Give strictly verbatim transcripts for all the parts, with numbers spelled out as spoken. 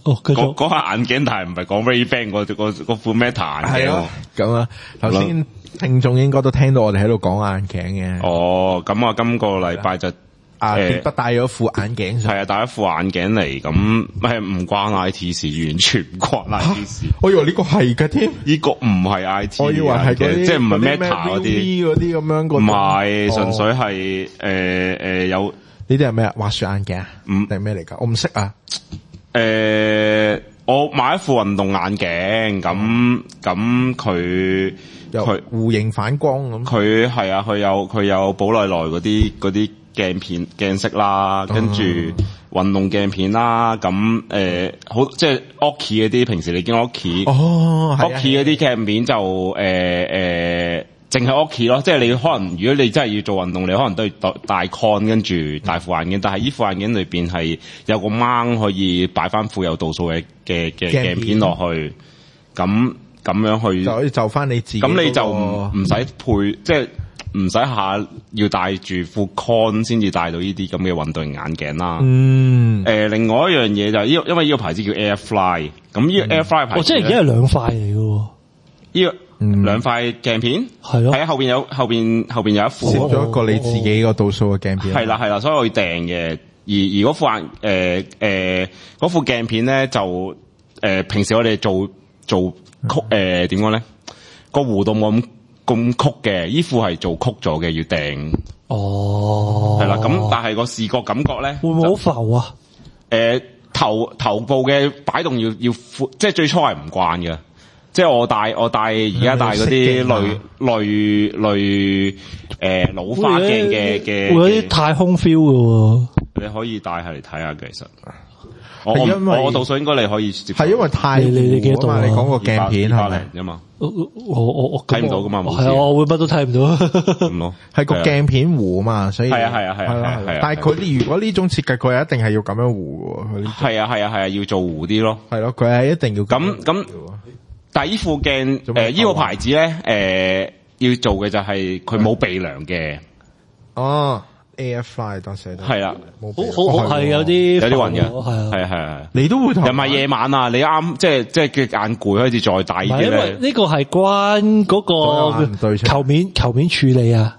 哦，繼續嗰下眼鏡，但係唔係講 Ray-Ban 嗰嗰嗰副 Meta 眼鏡。 咁啊，頭先聽眾應該都聽到我哋喺度講眼鏡嘅。 哦，咁啊，今個禮拜就啊，傑不帶咗副眼鏡上， 係啊，帶一副眼鏡嚟，咁係唔關 I T 事，完全唔關 I T 事。 我以為呢個係㗎添， 呢個唔係 I T， 我以為係嗰啲即係唔係 Meta 嗰啲嗰啲咁樣嗰。 唔係，純粹係誒誒有呢啲係咩啊？滑雪眼鏡啊？ 唔定咩嚟㗎？我唔識啊。 誒、呃，我買一副運動眼鏡，咁咁佢佢弧形反光咁， 佢係啊，佢有佢有寶麗來嗰啲嗰啲鏡片鏡色啦，跟住運動鏡片啦，咁誒、呃、好即係 Oki 嗰啲，平時你見 Oki 哦 Oki 嗰啲鏡片就誒誒。呃淨係 Oki 咯，即係你可能如果你真係要做運動，你可能都要戴戴 con 跟住戴副眼鏡，但係依副眼鏡裏邊係有個掹可以擺翻副有度數嘅嘅嘅鏡片落去，咁咁樣去就可以就翻你自己、那個。 咁你就唔唔使配，即係唔使下要戴住副 con 先至戴到呢啲咁嘅運動眼鏡啦。 嗯。誒、 呃，另外一樣嘢就係、是、因因為呢個牌子叫 Airfly， 咁呢個 Airfly 牌子、嗯， 哦，即係而家係兩塊嚟嘅。 呢個兩塊鏡片係咯， 係啊，後邊有後邊後邊有一副， 攝咗一個你自己個度數嘅鏡片。 係啦係啦，所以我要訂嘅。而而嗰副眼誒誒嗰副鏡片咧就誒、呃、平時我哋做做曲誒點講咧個弧度冇咁咁曲嘅，依副係做曲咗嘅，要訂。 哦， 係啦，咁但係個視覺感覺咧會唔會好浮啊？ 誒、呃、頭頭部嘅擺動要要闊，即係最初係唔慣嘅。即係我戴我戴而家戴嗰啲類類類誒老花鏡嘅嘅， 會有啲太空 feel 嘅喎。 你可以戴下嚟睇下，其實我因為我度數應該你可以接。 係因為太你你幾多度啊？ 你講個鏡片係咪啫嘛？ 我我我睇唔到噶嘛？ 係啊，我會乜都睇唔到。 咁咯， 係個鏡片弧嘛，所以係啊係啊係啊係啊。 但係佢如果呢種設計，佢係一定係要咁樣弧嘅。 係啊係啊係啊，要做弧啲咯。 係咯，佢係一定要咁咁。但係依副鏡誒依個牌子咧誒、呃、要做嘅就係佢冇鼻梁嘅。 哦 ，Airfly 當寫得係啦， 好好好係有啲有啲暈嘅， 係啊係啊係啊， 你都會同又唔係夜晚啊？你啱即係即係嘅眼攰開始再戴啲咧。 因為呢個係關嗰個球面球面處理啊。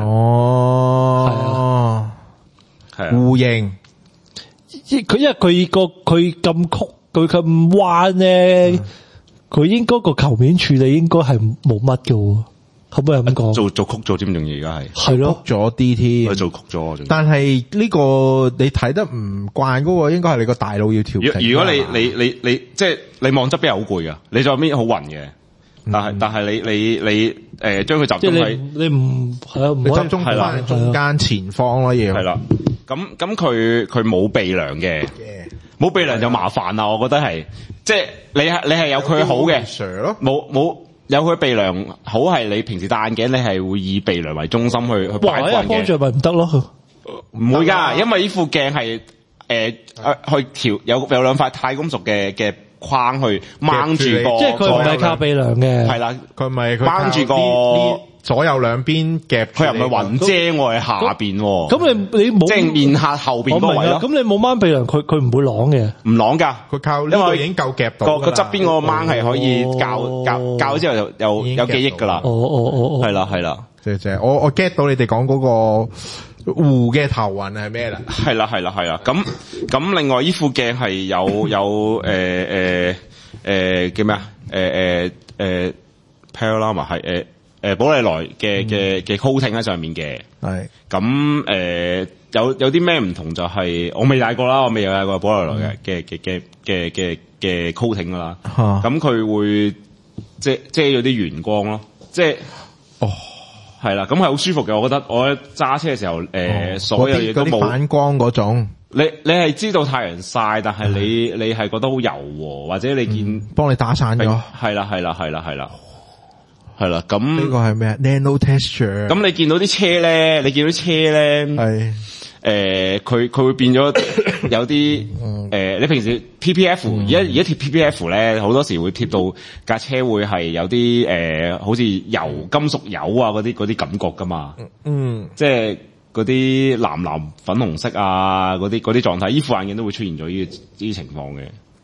哦，係啊，弧形。 佢因為佢個佢咁曲佢咁彎咧。佢應該個球面處理應該係冇乜嘅，可唔可以咁講？ 做做曲咗添，仲要而家係係咯， 曲咗啲添， 做曲咗。但係呢個你睇得唔慣嗰個，應該係你個大腦要調整。 如果你你你你即係你望側邊係好攰噶，你再邊好暈嘅。但係但係你你你誒將佢集中喺你唔係啊，唔你集中翻中間前方咯，要係啦。咁咁佢佢冇鼻梁嘅。冇鼻梁就麻煩啦，我覺得係，即係你係你係有佢好嘅，冇冇有佢鼻梁好係你平時戴眼鏡，你係會以鼻梁為中心去去擺放嘅。 幫住咪唔得咯？ 唔會㗎，因為呢副鏡係誒去調有有兩塊太金屬嘅嘅框去掹住個， 即係佢唔係靠鼻梁嘅。 係啦， 佢咪掹住個。 左右兩邊夾， 佢又唔係雲遮我係下邊， 咁你你冇即係面下後邊嗰位咯。 咁你冇掹鼻梁，佢佢唔會啷嘅， 唔啷噶， 佢靠呢個已經夠夾到。 個個側邊嗰個掹係可以校校校咗之後又又有記憶噶啦。 哦哦哦， 係啦係啦， 即係即係我我 get 到你哋講嗰個弧嘅頭暈係咩啦？ 係啦係啦係啦，咁咁另外呢副鏡係有有誒誒誒叫咩啊？誒誒誒 Parallama 係誒。誒，寶麗來嘅嘅嘅 coating 喺上面嘅，係咁誒，有有啲咩唔同就係、是、我未戴過啦，我未有戴過寶麗來嘅嘅嘅嘅嘅嘅 coating 噶啦，咁佢會遮遮咗啲圓光咯，即係哦係啦，咁係好舒服嘅，我覺得我揸車嘅時候誒、呃哦，所有嘢都冇反光嗰種， 你你係知道太陽曬，但係你你係覺得好柔和，或者你見幫、嗯、你打散咗， 係啦係啦係啦係啦。係啦，咁呢個係咩 ？Nano texture。咁你見到啲車咧，你見到啲車咧，係誒，佢、呃、佢會變咗有啲誒、嗯呃，你平時 P P F 而家而家貼 P P F 咧，好多時會貼到架車會係有啲誒、呃，好似油金屬油啊嗰啲嗰啲感覺噶嘛。嗯，即係嗰啲藍藍粉紅色啊，嗰啲嗰啲狀態，依副眼鏡都會出現咗呢呢啲情況嘅。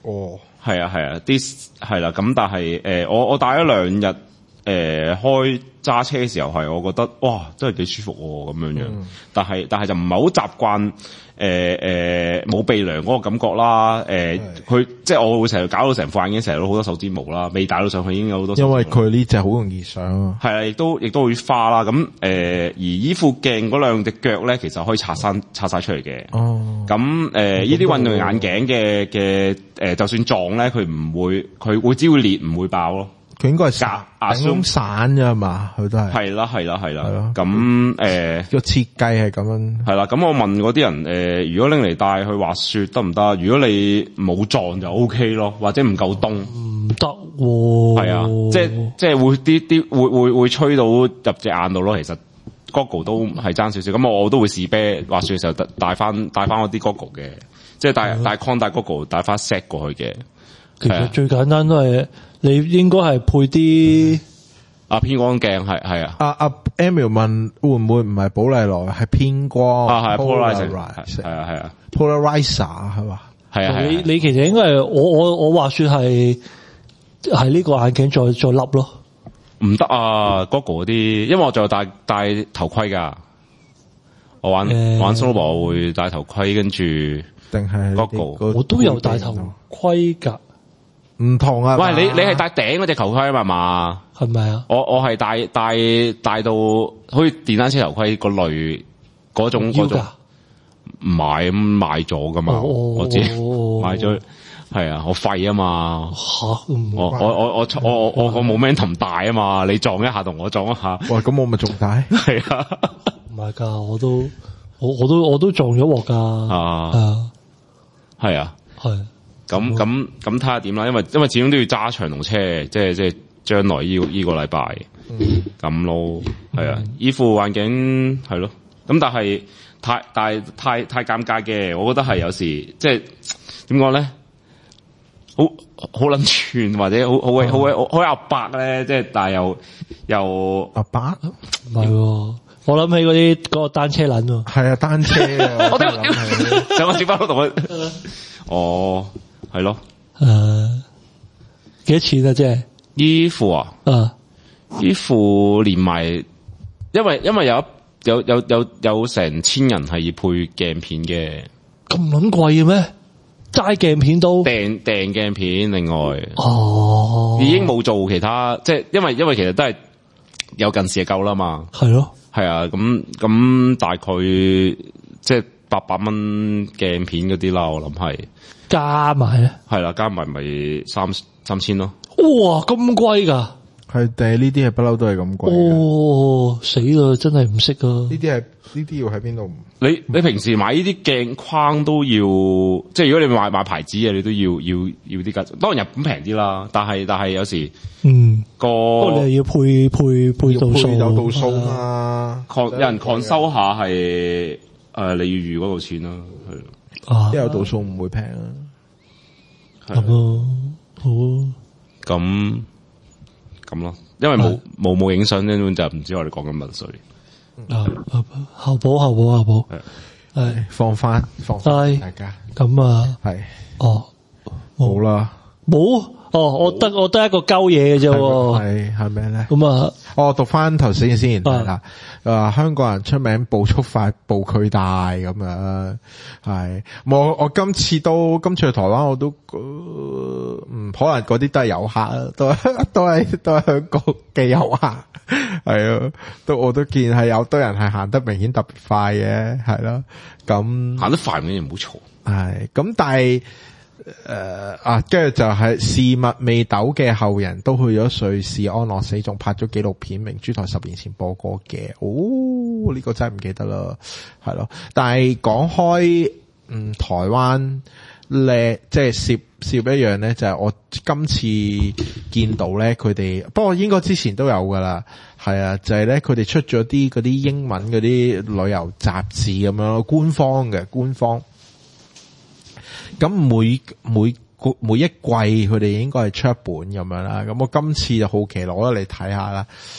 哦， 係啊係啊，啲係啦。咁但係誒、呃，我我戴咗兩日誒、呃、開揸車嘅時候係，我覺得哇，真係幾舒服咁樣樣。嗯、但係但係就唔係好習慣誒誒冇鼻梁嗰個感覺啦。誒、呃，佢的即係我會成日搞到成副眼鏡成日都好多手指毛啦，未戴到上去已經有好多手指毛。 因為佢呢隻好容易上啊。係啊，亦都亦都會花啦。咁誒、呃，而依副鏡嗰兩隻腳咧，其實可以拆身拆晒出嚟嘅。哦。咁誒，呢啲運動眼鏡嘅嘅誒，就算撞咧，佢唔會，佢會只會裂，唔會爆咯。 佢應該係散，頂散啫嘛，佢都係。係啦， 係啦，係啦。咁誒個設計係咁樣。 係啦，咁我問嗰啲人誒、呃，如果拎嚟帶去滑雪得唔得？如果你冇撞就 O K 咯，或者唔夠凍。 唔得喎。 係啊，即係即係會啲啲會會會吹到入隻眼度咯。其實 Goggle 都係爭少少，咁我我都會試啤滑雪嘅時候帶翻帶翻嗰啲 Goggle 嘅，即係帶帶 con 帶 Goggle 帶翻 set 過去嘅。 其實最簡單都係。你應該係配啲啊偏光鏡，係係啊。 阿阿 Emil 問會唔會唔係寶麗來係偏光啊？係 polarizer 係啊係啊 polarizer 係嘛？ 係啊。 你你其實應該係我我我話說係係呢個眼鏡再再笠咯。 唔得啊 ，Goggle 嗰啲，因為我仲有戴戴頭盔噶。我玩、欸、玩 snowboard 我會戴頭盔，跟住定係 Goggle 我都有戴頭盔噶。 唔同啊！ 喂，你你係戴頂嗰隻頭盔啊嘛？ 係咪啊？ 我我係戴戴戴到好似電單車頭盔個類嗰種嗰種，唔買咁買咗噶嘛？哦、我知、哦、買咗，係啊，我廢啊嘛！ 吓， 我我我我我我我冇 momentum 大啊嘛！你撞一下同我撞一下， 喂，咁我咪仲大？ 係啊， 唔係噶，我都我我都我都撞咗鑊噶， 啊，係啊， 係。 咁咁咁睇下點啦，因為因為始終都要揸長途車，即係即係將來依依個禮拜咁、嗯、咯，係啊，依、嗯、副眼鏡係咯，咁但係太但係太太尷尬嘅，我覺得係有時即係點講咧，好好撚串或者好好鬼好鬼好阿伯咧，即係但係又又阿伯唔係喎。我諗起嗰啲嗰個單車撚喎， 係啊，單車啊，我都諗起， 上我接翻度同佢，哦。係咯， 誒，幾多錢啊？即係依副啊， 啊， 依副連埋，因為因為有有有有有成千人係要配鏡片嘅， 咁撚貴嘅咩？齋鏡片都訂訂鏡片，另外哦， 已經冇做其他，即係因為因為其實都係有近視就夠啦嘛， 係咯， 係啊，咁咁大概即係八百蚊鏡片嗰啲啦，我諗係。 加埋咧， 係啦，加埋咪三三千咯。 哇，咁貴噶？ 係定係呢啲係不嬲都係咁貴？ 哦，死啦，真係唔識啊！ 呢啲係呢啲要喺邊度？ 你你平時買呢啲鏡框都要，即係如果你買買牌子嘅，你都要要要啲價。當然日本平啲啦，但係但係有時嗯個， 不過你係要配配配度數， 有度數嘛？ 抗有人抗收下係誒，你要預嗰度錢啦，係。 啊，因為有度數唔會平啊， 咁咯，好咁咁咯，因為冇冇冇影相，根本就唔知我哋講緊乜水。 啊，後補後補後補，係放翻放翻大家。 咁啊， 係哦， 冇啦， 冇。哦，我得我得一個鳩嘢嘅啫， 係係咩咧？ 咁啊， 我讀翻頭先先係啦。誒，香港人出名步速快、步距大咁樣，係我我今次都今次去台灣我都，嗯，可能嗰啲都係遊客，都都係都係香港嘅遊客，係啊，都我都見係有堆人係行得明顯特別快嘅，係咯，咁行得快嘅人唔好嘈， 係咁，但係。誒、呃、啊，跟住就係事物未抖嘅後人都去咗瑞士安樂死，仲拍咗紀錄片，明珠台十年前播過嘅。哦，呢、這個真係唔記得啦，係咯。但係講開，嗯，台灣咧，即係攝攝一樣咧，就係、是、我今次見到咧，佢哋不過應該之前都有噶啦，係啊，就係咧佢哋出咗啲嗰啲英文嗰啲旅遊雜誌咁樣咯，官方嘅官方。咁每每個每一季佢哋應該係出一本咁樣啦，咁我今次就好奇攞咗嚟睇下啦。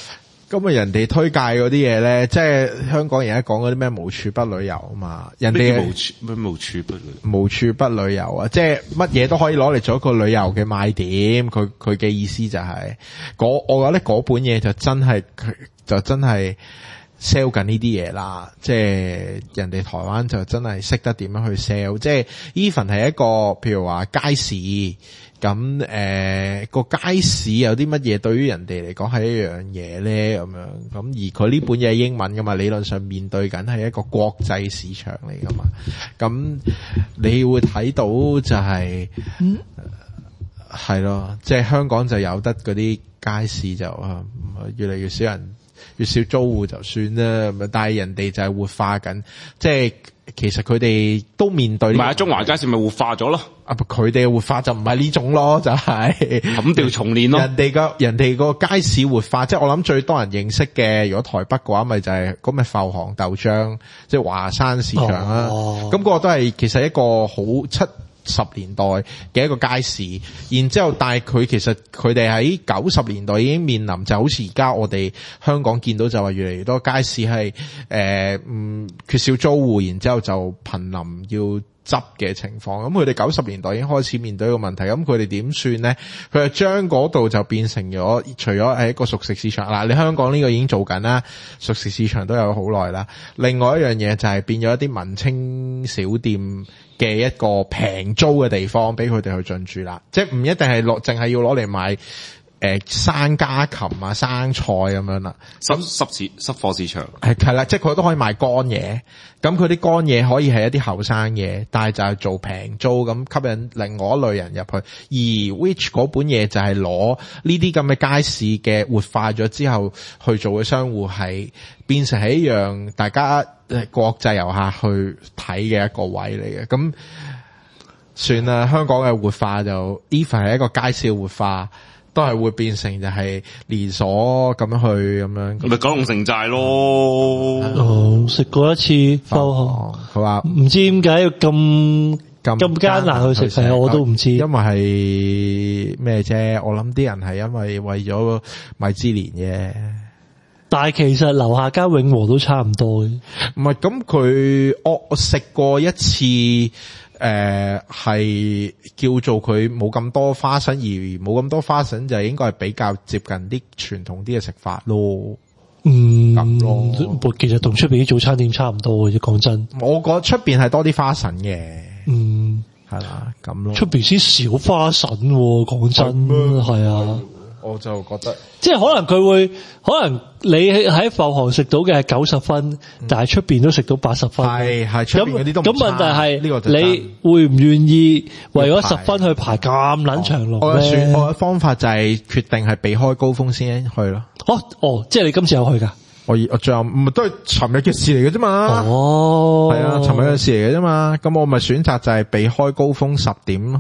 咁啊，人哋推介嗰啲嘢咧，即係香港而家講嗰啲咩無處不旅遊啊嘛，人哋無處咩無處不旅無處不旅遊啊，即係乜嘢都可以攞嚟做一個旅遊嘅賣點。佢佢嘅意思就係、是，嗰我覺得嗰本嘢就真係就真係 sell 緊呢啲嘢啦。即係人哋台灣就真係識得點樣去 sell， 即係 even 係一個譬如話街市。咁誒個街市有啲乜嘢對於人哋嚟講係一樣嘢咧？咁樣咁而佢呢本嘢係英文噶嘛，理論上面對緊係一個國際市場嚟噶嘛。咁你會睇到就係係咯，即係香港就有得嗰啲街市就啊越嚟越少人，越少租戶就算啦。咁但係人哋就係活化緊，即係其實佢哋都面對。 唔係啊，中華街市咪活化咗咯。 啊！佢哋嘅活化就唔係呢種咯，就係冚掉重練咯。 人哋個人哋個街市活化，即係我諗最多人認識嘅，如果台北嘅話，咪就係嗰咩阜杭豆漿，即係華山市場啦。咁、哦、嗰個都係其實一個好七十年代嘅一個街市，然之後，但係佢其實佢哋喺九十年代已經面臨就好似而家我哋香港見到就話越嚟越多街市係誒嗯缺少租戶，然之後就瀕臨要執嘅情況。咁佢哋九十年代已經開始面對一個問題，咁佢哋點算咧？佢就將嗰度就變成咗，除咗係一個熟食市場嗱，你香港呢個已經做緊啦，熟食市場都有好耐啦。另外一樣嘢就係變咗一啲文青小店嘅一個平租嘅地方，俾佢哋去進駐啦。即係唔一定係落，淨係要攞嚟買。誒，生家禽啊，生菜咁樣啦， 濕濕市濕貨市場係係啦，即係佢都可以賣乾嘢，咁佢啲乾嘢可以係一啲後生嘢，但係就係做平租咁吸引另外一類人入去。而 which 嗰本嘢就係攞呢啲咁嘅街市嘅活化咗之後去做嘅商戶，係變成係一樣大家誒國際遊客去睇嘅一個位嚟嘅。咁算啦，香港嘅活化就 even 係一個街市嘅活化。都係會變成就係連鎖咁樣去咁樣， 咪九龍城寨咯。 哦，食過一次阜杭， 佢話唔知點解要咁咁咁艱難去食，係啊，我都唔知。因為係咩啫？我諗啲人係因為為咗米芝蓮嘅。 但係其實樓下間永和都差唔多嘅。 唔係咁，佢我我食過一次。誒、呃，係叫做佢冇咁多花生，而冇咁多花生就應該係比較接近啲傳統啲嘅食法咯。 嗯，咁咯，其實同出邊啲早餐店差唔多嘅啫。講真， 我覺得出邊係多啲花神嘅。嗯，係啦，咁咯。出邊先少花神，講真係啊。 我就覺得， 即係可能佢會，可能你喺阜杭食到嘅係九十分，嗯、但係出邊都食到八十分。係係出邊嗰啲都唔差。咁問題係，呢個你會唔願意為咗十分去排咁撚長龍咧？ 我嘅選我嘅方法就係決定係避開高峰先去咯。 哦哦，即係你今次有去噶？ 我我最後唔係都係尋日嘅事嚟嘅啫嘛。哦，係啊，尋日嘅事嚟嘅啫嘛。咁我咪選擇就係避開高峰十點咯。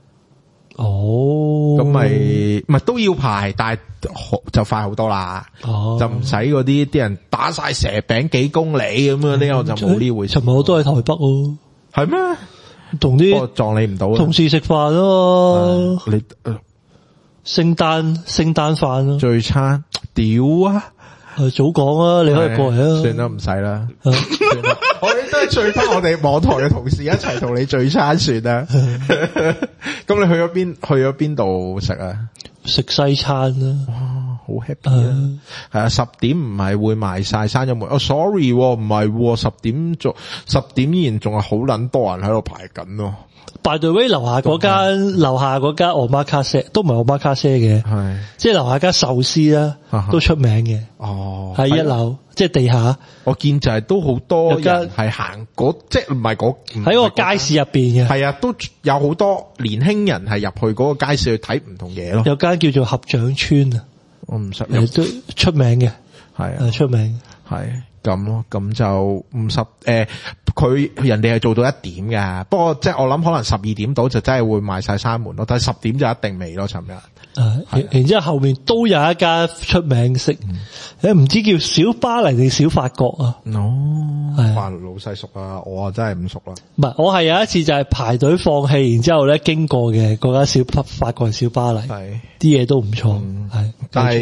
哦， 咁咪咪都要排，但係就快好多啦。哦，就唔使嗰啲啲人打晒蛇餅幾公里咁樣，呢個就冇呢回事。 尋日我都喺台北喎， 係咩？ 同啲撞你唔到， 同事食飯咯。 你聖誕聖誕飯咯， 聚餐屌啊！ 誒，早講啊，你可以過嚟啊。 算啦，唔使啦。算啦，我哋都係聚翻我哋網台嘅同事一齊同你聚餐算啦。咁你去咗邊？去咗邊度食啊？ 食西餐啦。 哇，好 happy 啊！係啊，十點唔係會賣晒閂咗門。哦 ，sorry，唔係，十點仲十點依然仲係好撚多人喺度排緊咯。 By the way，樓下嗰間樓下嗰間奧馬卡西都唔係奧馬卡西嘅，係即係樓下間壽司啦，都出名嘅。哦，喺一樓，即係地下。我見就係都好多人係行嗰，即係唔係嗰喺個街市入邊嘅。係啊，都有好多年輕人係入去嗰個街市去睇唔同嘢咯。有間叫做合掌村啊，我唔識，都出名嘅，係啊，出名係。咁咯，咁就五十誒，佢人哋係做到一點㗎，不過即係我諗可能十二點到就真係會賣晒閂門咯，但係十點就一定未咯，尋日。誒，然然之後後面都有一間出名食，誒唔知叫小巴黎定小法國啊？哦，係老細熟啊，我啊真係唔熟啦。唔係，我係有一次就係排隊放棄，然之後咧經過嘅嗰間小法法國小巴黎，係啲嘢都唔錯，係。但係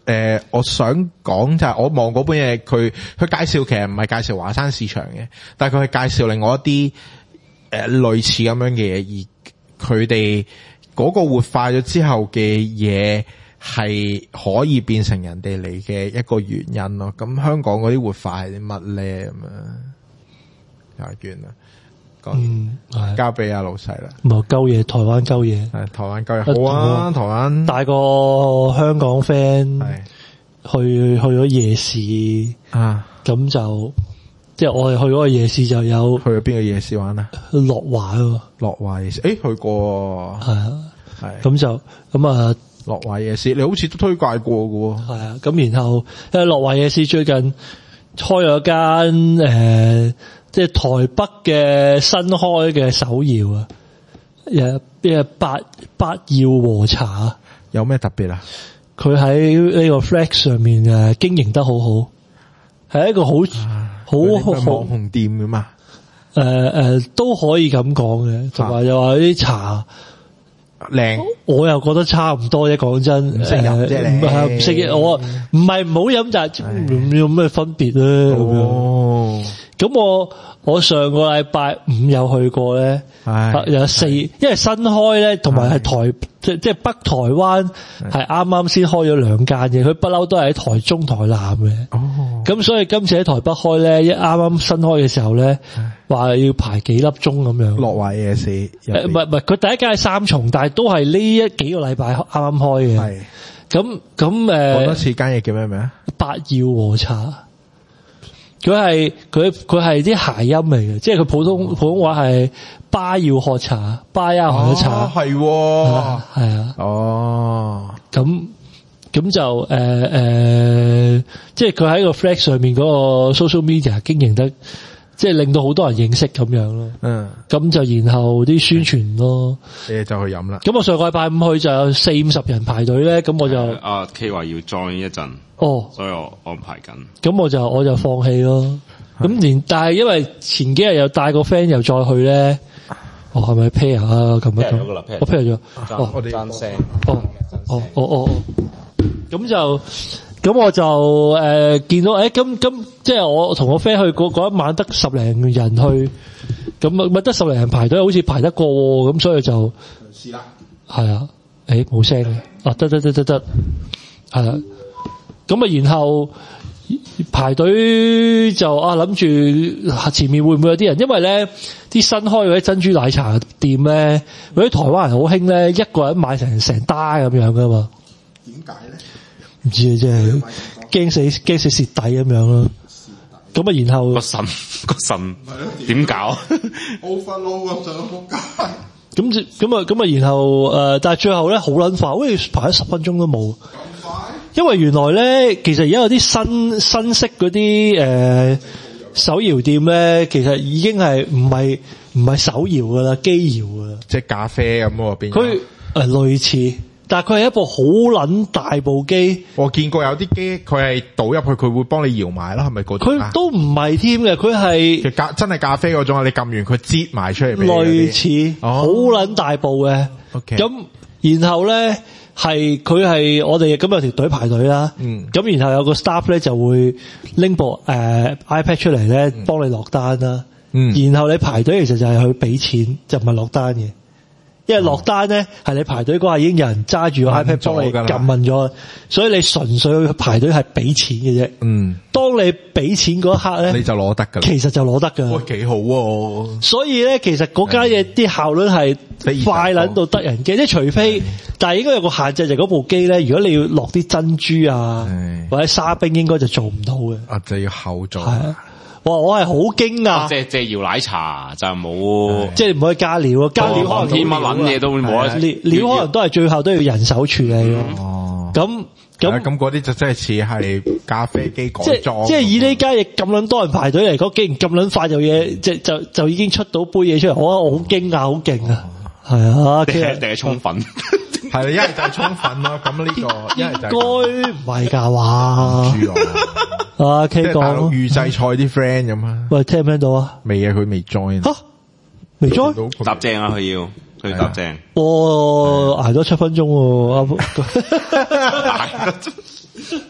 呃，我想講就係我望嗰本嘢，佢佢介紹其實唔係介紹華山市場嘅，但係佢係介紹另外一啲誒、呃、類似咁樣嘅嘢，而佢哋嗰個活化咗之後嘅嘢係可以變成人哋嚟嘅一個原因咯。咁香港嗰啲活化係啲乜咧？咁樣又完啦。嗯，交俾阿老細啦。 冇鳩嘢，台灣鳩嘢， 係台灣鳩嘢好啊！台灣帶個香港 friend 去去咗夜市啊，咁就即係我哋去嗰個夜市就有去咗邊個夜市玩啊？ 樂華啊， 樂華夜市，誒、欸，去過係啊，係咁就咁啊， 樂華夜市，你好似都推介過㗎喎。 係啊，咁然後因為樂華夜市最近開咗間誒。呃即係台北嘅新開嘅手搖啊，誒，誒八八耀和茶有咩特別啊？ 佢喺呢個 Flex 上面誒經營得好好，係一個好好好網紅店噶嘛？ 誒誒、呃、都可以咁講嘅，同埋又話啲茶靚， 我又覺得差唔多啫。講真， 唔識飲啫， 唔係唔識嘅，我唔係唔好飲，就係有咩分別咧？哦，咁我。我上個禮拜五有去過咧，有四，因為新開咧，同埋係台即即係北台灣係啱啱先開咗兩間嘅，佢不嬲都係喺台中、台南嘅。哦，咁所以今次喺台北開咧，一啱啱新開嘅時候咧，話要排幾粒鐘咁樣。樂華夜市，誒唔係唔係，佢第一間係三重，但係都係呢一幾個禮拜啱啱開嘅。係，咁咁誒， 講多次間嘢叫咩名？ 八耀和茶。佢係佢佢係啲諧音嚟嘅，即係佢普通普通話係巴要喝茶，巴要喝茶， 係係啊， 哦， 咁咁就誒誒、呃呃，即係佢喺個 Flex 上面嗰個 social media 經營得，即係令到好多人認識咁樣咯。嗯，咁就然後啲宣傳咯， 你就去飲啦。咁我上個禮拜五去就有四五十人排隊咧，咁我就阿 K 話要 join 一陣。哦，所以我安排緊。咁我就我就放棄咯。咁連但係因為前幾日又帶個 friend 又再去咧，哦係咪 pair 啊？咁樣我 pair 咗。哦，我哋爭聲。哦哦哦哦。咁就咁我就誒、呃、見到誒咁咁即係我同我 friend 去嗰嗰一晚得十零人去，咁咪得十零人排隊，好似排得過喎，咁所以就試啦。係啊，誒冇聲嘅。啊得得得得得，係啊。咁啊，然後排隊就啊諗住前面會唔會有啲人？因為咧啲新開嗰啲珍珠奶茶店咧，嗰啲台灣人好興咧，一個人買成成打咁樣噶嘛。點解咧？唔知啊，即係驚死驚死蝕底咁樣咯。咁啊，然後個腎個腎點搞 ？Overload 咁上仆街。 咁咁啊咁啊，然後誒、呃，但係最後咧好撚快，好似排咗十分鐘都冇。因為原來咧，其實而家有啲新新式嗰啲誒手搖店咧，其實已經係唔係唔係手搖噶啦，機搖噶啦， 即係咖啡咁喎邊？ 佢誒類似，但係佢係一部好撚大部機。 我見過有啲機，佢係倒入去，佢會幫你搖埋啦，係咪嗰種？ 佢都唔係添嘅，佢係咖真係咖啡嗰種啊！你撳完佢擠埋出嚟， 類似好撚大部嘅。 OK， 咁然後咧。係佢係我哋咁有條隊排隊啦，咁、嗯、然後有個 staff 咧就會拎部誒、呃、iPad 出嚟咧幫你落單啦，嗯、然後你排隊其實就係去俾錢，就唔係落單嘅，因為落單咧係你排隊嗰下已經有人揸住個 iPad 幫你撳問咗，所以你純粹去排隊係俾錢嘅啫。嗯，當你俾錢嗰一刻咧， 你就攞得噶啦， 其實就攞得噶。 哇，幾好喎、啊！ 所以咧，其實嗰間嘢啲效率係快撚到得人驚，即係除非，但係應該有個限制，就係嗰部機咧，如果你要落啲珍珠啊或者沙冰，應該就做唔到嘅。 啊，就要後做。 係啊，哇！我係好驚啊！ 即係即係搖奶茶就冇， 即係唔可以加料啊！加料可能添乜撚嘢都冇得料，料可能都係最後都要人手處理咯。 哦， 咁咁咁嗰啲就真係似係咖啡機改裝。 即係以呢家嘢咁撚多人排隊嚟講，竟然咁撚快就嘢，即就就已經出到杯嘢出嚟，我我好驚啊，好勁啊！係啊， 定係定係沖粉， 係啦，一係就係沖粉咯。咁呢個一係就應該唔係㗎話。啊 K 講預製菜啲 friend 咁啊。 喂，聽唔聽到啊？ 未啊，佢未 join。 吓，未 join？ 搭正啊，佢要佢搭正。 哦，挨咗七分鐘喎。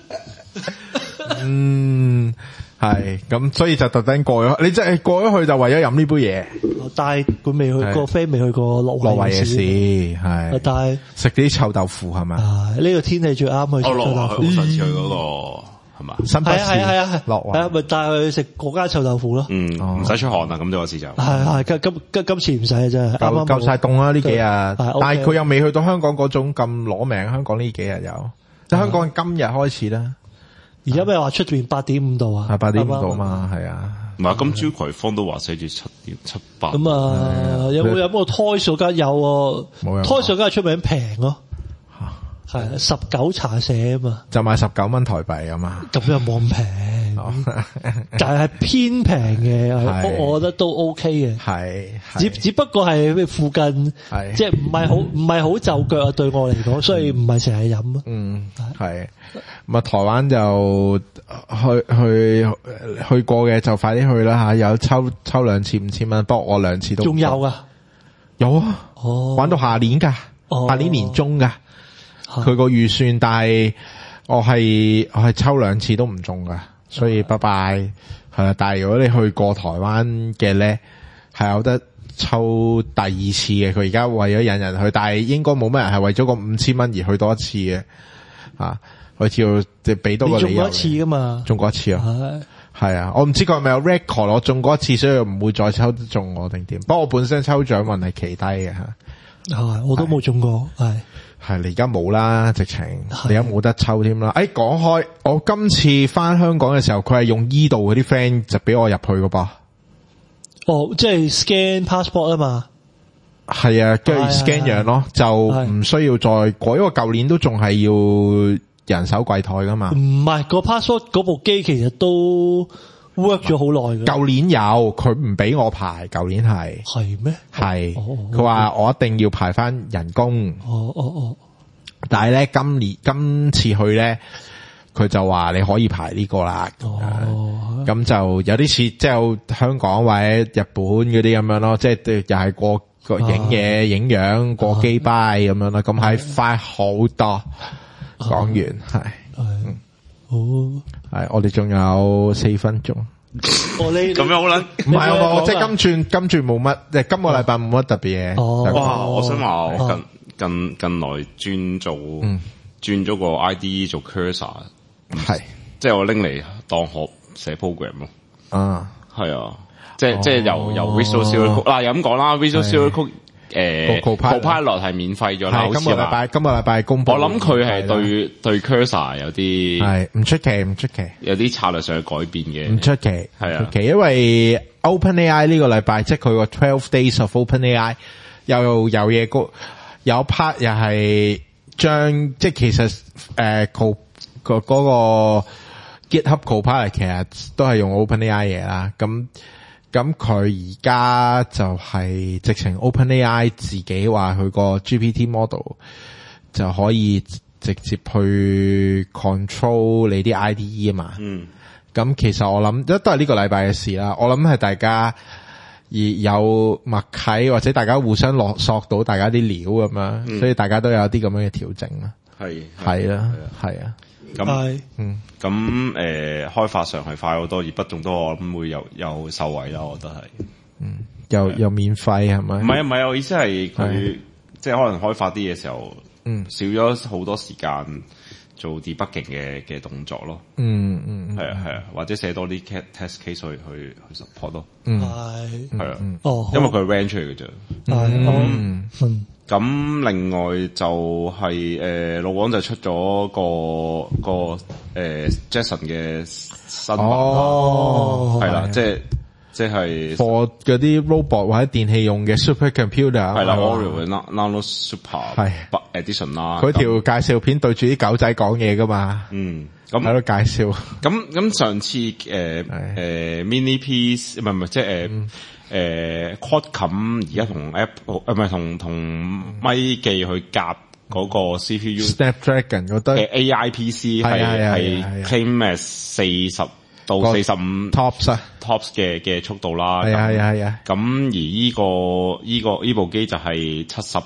嗯，係咁，所以就特登過咗。你真係過咗去就為咗飲呢杯嘢。 但係佢未去過，飛未去過落落圍夜市，係。 但係食啲臭豆腐係咪？ 啊，呢個天氣最啱去食臭豆腐。 我上次去嗰個。係嘛？ 新北市係啊係啊係落係啊，咪帶佢去食嗰間臭豆腐咯。 嗯，唔使出汗啊，咁就嗰次就係係今今今今次唔使啊，真係啱啱夠晒凍啦呢幾日，但係佢又未去到香港嗰種咁攞命。香港呢幾日有，即係香港今日開始啦。 而家咪話出邊八點五度啊？ 係八點五度嘛？係啊。 唔係今朝葵芳都話寫住七點七八。 咁啊，有冇有冇Toys嗰間有？Toys嗰間出名平咯。係十九茶社啊嘛， 就賣十九蚊台幣啊嘛， 咁又冇咁平，但係偏平嘅，我我覺得都 OK 嘅。係，只只不過係附近，即係唔係好唔係好就腳啊，對我嚟講，所以唔係成日飲咯。嗯，係。咁啊，台灣就去去去過嘅就快啲去啦吓，有抽抽兩次五千蚊，不過我兩次都仲有噶，有啊，哦，玩到下年噶，下年年中噶。佢個預算，但係我係我係抽兩次都唔中噶，所以拜拜係啦。但係如果你去過台灣嘅咧，係有得抽第二次嘅。佢而家為咗引人去，但係應該冇乜人係為咗個五千蚊而去多一次嘅。啊，好似要即係俾多個理由。你中過一次噶嘛？中過一次啊，係係啊，我唔知佢係咪有 record，我中過一次，所以唔會再抽得中我定點。不過我本身抽獎運係奇低嘅吓，係我都冇中過，係。係你而家冇啦，直情你而家冇得抽添啦。誒，講開，我今次翻香港嘅時候，佢係用依度嗰啲 friend 就俾我入去噶噃。哦，即係 scan passport 啊嘛。係啊，跟住 scan 樣咯，就唔需要再改，因為舊年都仲係要人手櫃台噶嘛。唔係，個 passport 嗰部機其實都 work 咗好耐嘅。舊年有，佢唔俾我排，舊年係。係咩？係，佢話我一定要排翻人工。哦哦哦。但係咧，今年今次去咧，佢就話你可以排呢個啦。哦。咁就有啲似即係香港或者日本嗰啲咁樣咯，即係又係過個影嘢、影樣、過機拜咁樣啦。咁係快好多。講完係。係。哦。係，我哋仲有四分鐘。哦，你咁樣好撚，唔係我即係今轉今轉冇乜，即係今個禮拜冇乜特別嘢。哦，哇！我想話我近近近來轉做轉咗個 I D E 做 cursor， 係即係我拎嚟當學寫 program 咯。啊，係啊，即係即係由由 Visual Studio Code 嗱，又咁講啦 ，Visual Studio Code 誒 Copilot 係免費咗啦，今個禮拜今個禮拜公布。我諗佢係對對 cursor 有啲係唔出奇，唔出奇，有啲策略上嘅改變嘅，唔出奇係啊。其因為 OpenAI 呢個禮拜即係佢個 twelve days of OpenAI 又有嘢個有 part 又係將即係其實誒 Co 個嗰個 GitHub Copilot 其實都係用 OpenAI 嘢啦，咁。咁佢而家就係直情 OpenAI 自己話佢個 G P T model 就可以直接去 control 你啲 I D E 啊嘛。嗯。咁其實我諗都都係呢個禮拜嘅事啦。我諗係大家而有默契或者大家互相落索到大家啲料咁樣，嗯、所以大家都有啲咁樣嘅調整啦。係係啦，係啊。咁，嗯，咁誒、呃，開發上係快好多，而不中多，我諗會有有受惠啦，我覺得係，嗯，又又免費係咪？唔係啊，唔係啊，我意思係佢即係可能開發啲嘅時候，嗯，少咗好多時間做 debugging 嘅嘅動作咯，嗯嗯，係啊係啊，或者寫多啲 test case 去去去 support 咯，嗯係係啊，哦，因為佢係 range 嚟嘅啫，嗯嗯。咁另外就係、是、誒、呃、老王就出咗個個誒、呃、Jason 嘅新聞，係啦，即係即係 for 嗰啲 robot 或者電器用嘅 supercomputer，係啦 Oreo 嘅 Nano Super 係 Edition 啦。佢條介紹片對住啲狗仔講嘢噶嘛，嗯，咁喺度介紹。咁咁上次誒誒、呃、Mini Piece 唔係唔係即係誒。呃誒 Qualcomm 而家同 Apple 唔係同同咪記去夾嗰個 C P U。Snapdragon 嗰堆嘅 A I P C 係係 claim 誒四十到四十五 tops 啊 tops 嘅嘅速度啦。係啊係啊係啊。咁而依個依個依部機就係七十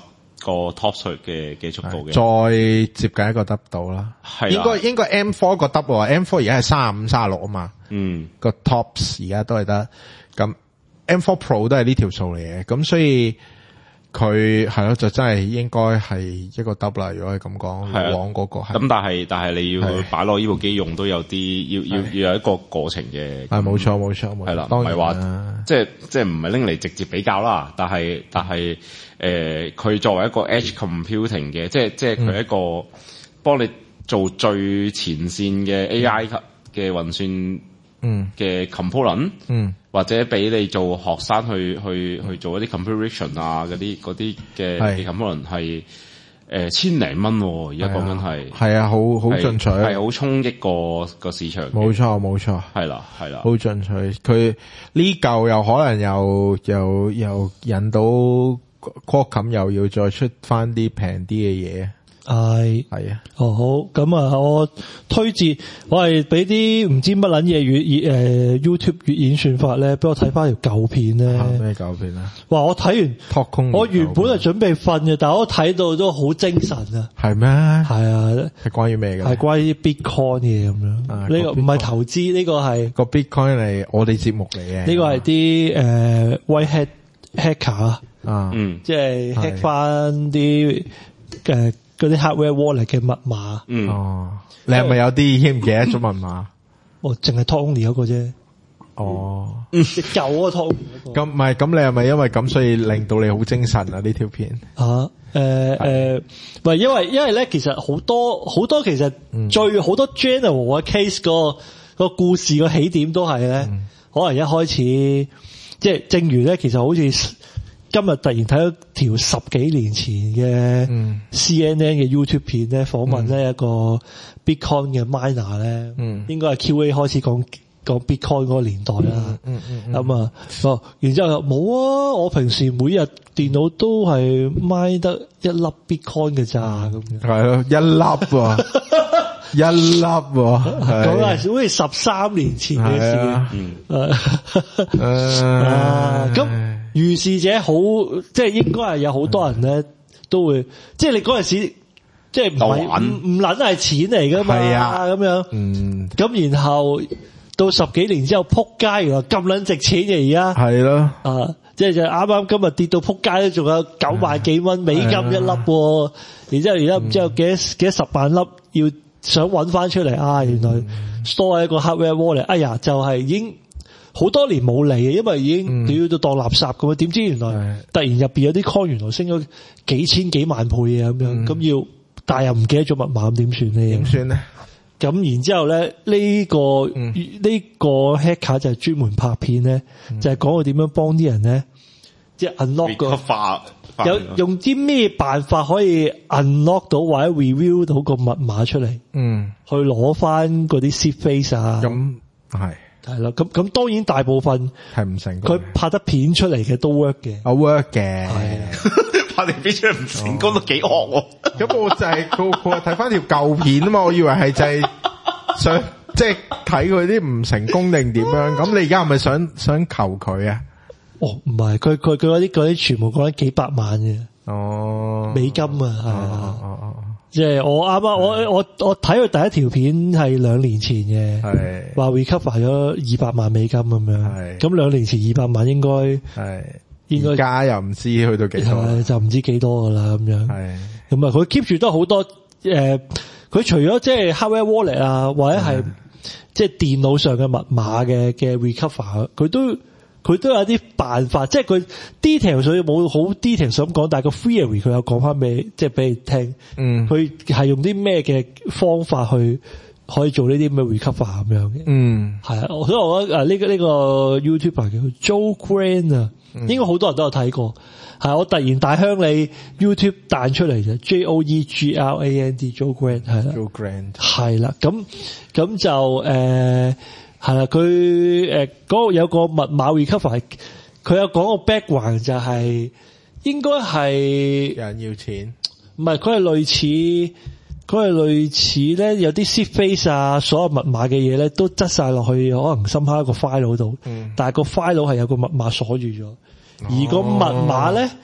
個 top 嘅嘅速度嘅， 再接近一個 double 啦，係應該應該 M 四 個 double，M 四 而家係三十五、三十六啊嘛，嗯，個 tops 而家都係得，咁 M 四 Pro 都係呢條數嚟嘅，咁所以佢係咯，就真係應該係一個 double 啦，如果係咁講，老王嗰個係， 咁但係但係你要擺落呢部機用都有啲要要要有一個過程嘅， 係冇錯冇錯冇錯，係啦，唔係話即係即係唔係拎嚟直接比較啦，但係但係。誒，佢、呃、作為一個 edge computing 嘅，即係即係佢一個幫你做最前線嘅 A I 嘅運算，嗯嘅 component，嗯或者俾你做學生去去去做一啲 computation 啊嗰啲嗰啲嘅 component 係誒千零蚊，而家講緊係係啊，好好進取， 係好衝擊個個市場， 冇錯冇錯，係啦係啦， 好進取，佢呢嚿又可能又又又引到。Qualcomm 又要再出翻啲平啲嘅嘢， 係係啊，哦好，咁啊，我推薦我係俾啲唔知乜撚嘢粵誒 YouTube 粵演算法咧，俾我睇翻條舊片咧。 咩舊片啊？ 哇！我睇完拓空， 我原本係準備瞓嘅，但係我睇到都好精神啊。 係咩？ 係啊，係關於咩嘅？ 係關於 Bitcoin 嘅咁樣。呢個唔係投資，呢個係個 Bitcoin 係我哋節目嚟嘅。 呢個係啲誒 white hat hacker。 啊， 嗯，即係 hack 翻啲誒嗰啲 hardware wallet 嘅密碼， 嗯， 哦，你係咪有啲已經唔記得咗密碼？ 哦，淨係 Tony 嗰個啫， 哦， 舊嗰個 Tony 嗰個。 咁唔係，咁你係咪因為咁所以令到你好精神啊？呢條片啊，誒、呃、誒，唔係因為因為咧，其實好多好多其實最好、嗯、多 general 嘅 case 個個故事個起點都係咧，嗯、可能一開始即係正如咧，其實好似。今日突然睇到條十幾年前嘅 C N N 嘅 YouTube 片咧，訪問咧一個 Bitcoin 嘅 miner 咧，嗯、應該係 Q A 開始講講 Bitcoin 嗰個年代啦。咁、嗯嗯嗯、啊，哦，然之後冇啊，我平時每日電腦都係 mine 得一粒 Bitcoin 嘅咋咁。 係咯，一粒喎，一粒喎， 講係好似十三年前嘅事。啊，咁。如是者好，即係應該係有好多人咧，都會，即係你嗰陣時，即係唔係唔唔撚係錢嚟噶嘛，係啊，咁樣，嗯，咁然後到十幾年之後撲街，原來咁撚值錢嘅而家，係咯，啊，即係就啱啱今日跌到撲街都仲有九萬幾蚊美金一粒，然之後而家唔知有幾多幾多十萬粒要想搵翻出嚟，啊，原來 store 喺一個 hardware wallet，哎呀，就係已經。好多年冇嚟嘅，因為已經屌到當垃圾咁啊！點知原來突然入邊有啲 coin 原來升咗幾千幾萬倍啊！咁樣咁要，但係又唔記得咗密碼，咁點算咧？ 點算咧？ 咁然之後咧，呢個呢個 hacker 就係專門拍片咧，就係講佢點樣幫啲人咧，即係 unlock 個有用啲咩辦法可以 unlock 到或者 reveal 到個密碼出嚟，嗯，去攞翻嗰啲 seed phrase啊， 咁係。 係啦，咁咁當然大部分係唔成功， 佢拍得片出嚟嘅都 work 嘅， 啊 work 嘅， 拍條片出嚟唔成功都幾惡喎。 咁我就係個個睇翻條舊片啊嘛，我以為係就係想即係睇佢啲唔成功定點樣。咁你而家係咪想想求佢啊？ 哦，唔係，佢佢佢嗰啲嗰啲全部講緊幾百萬嘅， 哦， 美金啊，係啊，哦哦。即係我啱啱我我我睇佢第一條片係兩年前嘅，係話 recover 咗二百萬美金咁樣，係咁兩年前二百萬應該係應該而家又唔知去到幾多，就唔知幾多噶啦咁樣，係咁啊佢 keep 住都好多誒，佢、呃、除咗即係 hardware wallet 啊或者係即係電腦上嘅密碼嘅嘅 recover， 佢都。佢都有啲辦法，即係佢 detail 所以冇好 detail 想講，但係個 theory 佢有講翻俾即係俾你聽。嗯，佢係用啲咩嘅方法去可以做呢啲咁嘅 recover 咁樣嘅。嗯，係啊，所以我覺得啊呢個呢個 YouTuber 叫 Joe Grant 啊，嗯、應該好多人都有睇過。係我突然大鄉里 YouTube 彈出嚟嘅 J O E G R A N D Joe Grant 係啦 Joe Grant 係啦，咁咁就誒。呃係啦，佢誒嗰個有個密碼 recover， 佢有講個 background 就係、是、應該係有人要錢， 唔係佢係類似，佢係類似咧有啲 seed phrase 啊，所有密碼嘅嘢咧都執晒落去，可能深刻一個 file 度，嗯、但係個 file 係有個密碼鎖住咗，哦、而個密碼咧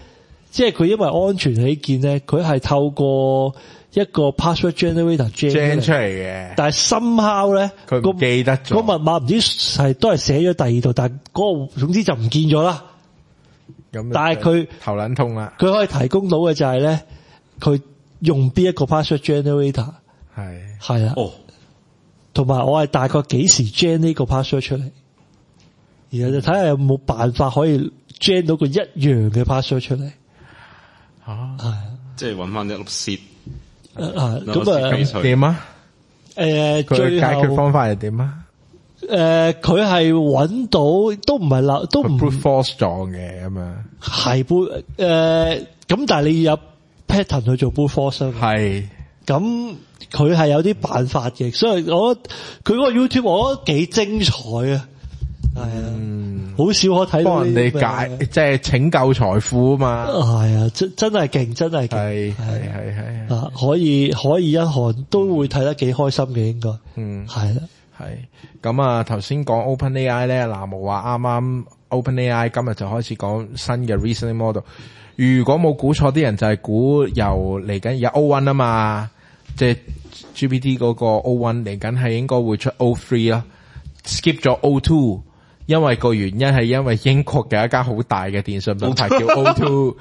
即係佢因為安全起見咧，佢係透過一個 password generator gen 出嚟嘅， 但係 somehow 咧， 佢唔記得咗個密碼唔知係都係寫咗第二度，但係嗰個總之就唔見咗啦。咁，但係佢頭撚痛啦。 佢可以提供到嘅就係咧，佢用邊一個 password generator 係係啦，哦，同埋我係大概幾時 gen 呢個 password 出嚟，然後就睇下有冇辦法可以 gen 到個一樣嘅 password 出嚟。 啊， 係， 即係揾翻一粒蝕。 啊，咁啊點啊？ 誒， 佢解決方法係點啊？ 誒，佢係揾到都唔係漏，都唔 brute force 撞嘅咁樣。 係 brute 誒，咁但係你要有 pattern 去做 brute force 啊。係，咁佢係有啲辦法嘅，所以我佢嗰個 YouTube 我覺得幾精彩啊。係啊，好少可睇到幫人哋解，即係拯救財富啊嘛。 係啊，真真係勁，真係勁。 係係係係啊，可以可以一看都會睇得幾開心嘅，應該。嗯，係啦， 係。咁啊，頭先講 OpenAI 咧，嗱冇話啱啱 OpenAI 今日就開始講新嘅 reasoning model。如果冇估錯，啲人就係估由嚟緊而家 O 一 啊嘛，即係 G P T 嗰個 O 一 嚟緊係應該會出 O 三啦 ，skip 咗 O 二。因為個原因係因為英國嘅一間好大嘅電信品牌叫 O 二，咁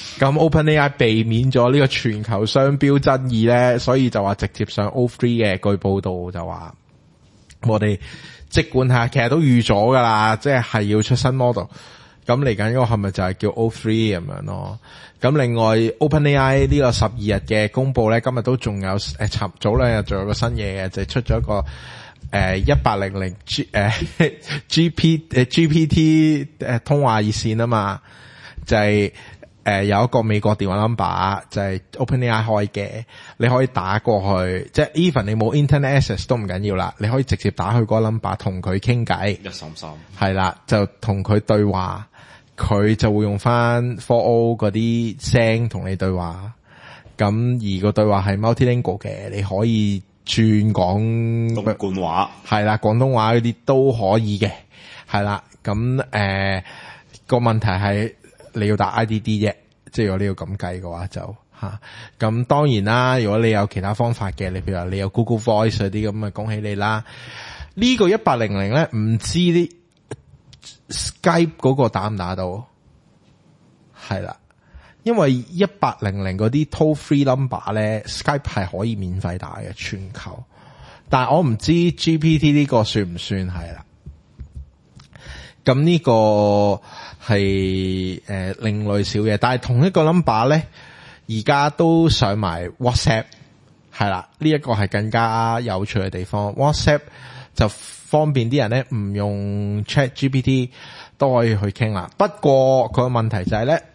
OpenAI 避免咗呢個全球商標爭議咧，所以就話直接上 O 三嘅。據報道就話我哋即管下，其實都預咗噶啦，即係係要出新 model。咁嚟緊嗰個係咪就係叫 O 三咁樣咯？咁另外 OpenAI 呢個十二日嘅公佈咧，今日都仲有誒，尋早兩日仲有個新嘢嘅，就係、出咗一個。誒，一八零零 G 誒 G P 誒 G P T 誒通話熱線啊嘛，就係、是、誒有一個美國電話 number 就係 OpenAI 開嘅，你可以打過去，即係 even 你冇 internet access 都唔緊要啦，你可以直接打去嗰個 number 同佢傾偈， 一三三係啦，就同佢對話，佢就會用翻 four O 嗰啲聲同你對話，咁而個對話係 multilingual 嘅，你可以。轉講東莞話係啦，廣東話嗰啲都可以嘅，係啦。咁誒個問題係你要打 I D D 啫，即係如果你要咁計嘅話就吓。咁、啊、當然啦，如果你有其他方法嘅，你譬如話你有 Google Voice 嗰啲咁啊，恭喜你啦。這個、呢個一八零零咧，唔知啲 Skype 嗰個打唔打到？係啦。因為一八零零嗰啲 toll free number 咧 ，Skype 係可以免費打嘅全球，但係我唔知 G P T 呢個算唔算係啦。咁呢個係誒、呃、另類少嘅，但係同一個 number 咧，而家都上埋 WhatsApp 係啦，呢、這、一個係更加有趣嘅地方。WhatsApp 就方便啲人咧，唔用 Chat G P T 都可以去傾啦。不過佢個問題就係咧。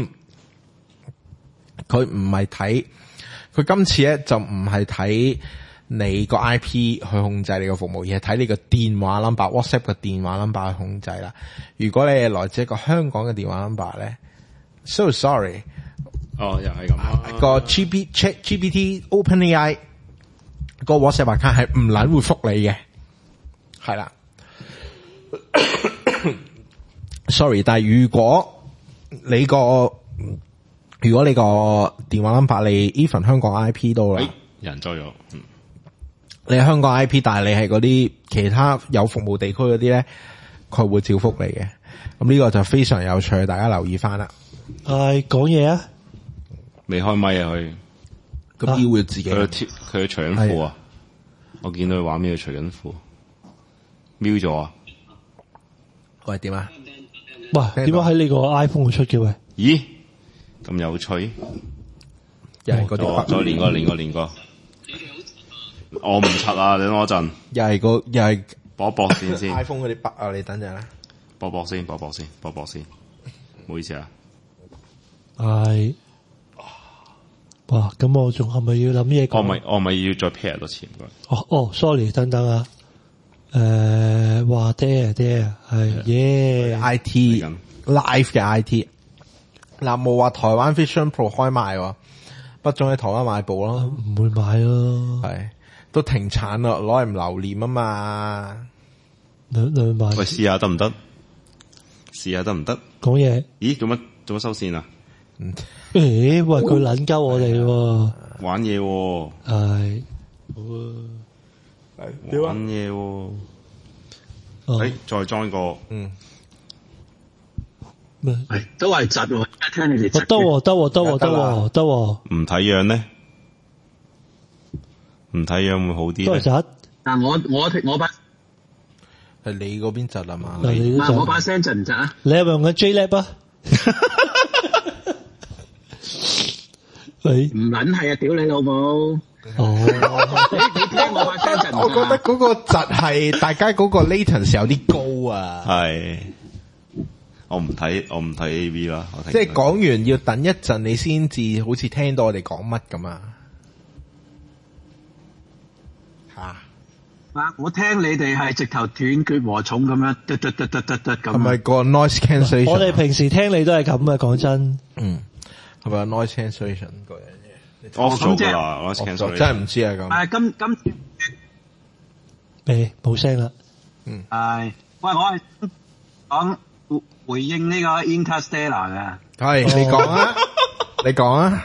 佢唔係睇，佢今次咧就唔係睇你個 I P 去控制你個服務，而係睇你個電話 number，WhatsApp 嘅電話 number 去控制啦。如果你係來自一個香港嘅電話 number 咧 ，so sorry， 哦又係咁、啊， 個 G P Chat G P T OpenAI 個 WhatsApp account 係唔撚會覆你嘅，係啦。sorry， 但係如果你個如果你個電話 number 你 even 香港 I P 都啦， 人咗咗，嗯， 你係香港 I P， 但係你係嗰啲其他有服務地區嗰啲咧，佢會照覆你嘅。咁呢個就非常有趣，大家留意翻啦。 係講嘢啊， 未開咪啊佢， 咁要會自己， 佢佢佢除緊褲啊，我見到佢畫面佢除緊褲，瞄咗啊， 喂點啊？ 喂，點解喺你個 iPhone 會出嘅喂？ 咦？咁有趣， 又係嗰啲， 再練過練過練過，我唔柒啊！等我陣， 又係個又係搏搏先先。 iPhone 嗰啲筆啊，你等陣啦， 搏搏先，搏搏先，搏搏先，唔好意思啊。 係，哇！咁我仲係咪要諗嘢講？ 我咪我咪要再 pair 多次唔該。 哦哦 ，sorry， 等等啊，誒，哇，爹啊爹啊，係耶 I T live 嘅 I T。嗱，冇話台灣 Vision Pro 開賣喎，不中喺台灣買部咯， 唔會買咯， 係都停產咯，攞嚟唔留念啊嘛， 兩兩買。 喂，試下得唔得？試下得唔得？ 講嘢。 咦，做乜做乜收線啊？ 嗯誒，喂，佢撚鳩我哋喎， 玩嘢喎， 係，好啊， 係玩嘢喎，誒，再裝個，嗯， 咩？ 係都係窒喎，一聽你哋窒， 得喎，得喎，得喎，得喎，得喎， 唔睇樣咧，唔睇樣會好啲， 都係窒。 但我我我把係你嗰邊窒啊嘛？ 唔係我把聲窒唔窒啊？ 你係咪用緊 J-Lab 啊？你唔撚係啊！屌你老母！ 哦， 你你聽我把聲窒唔窒？ 我覺得嗰個窒係大家嗰個 latency 有啲高啊。 係，我唔睇我唔睇 A V 啦。 即係講完要等一陣，你先至好似聽到我哋講乜咁啊？吓啊！我聽你哋係直頭斷絕和重咁樣，嘟嘟嘟嘟嘟嘟咁。 係咪個 noise cancellation？ 我哋平時聽你都係咁嘅，講真。 嗯，係咪 noise cancellation 嗰樣嘢 ？off 咗㗎啦 ，noise cancellation 真係唔知啊咁。 誒，今今誒冇聲啦。 嗯。係，喂，我係講回回應呢個 Interstellar 嘅。 係，你講啊，你講啊。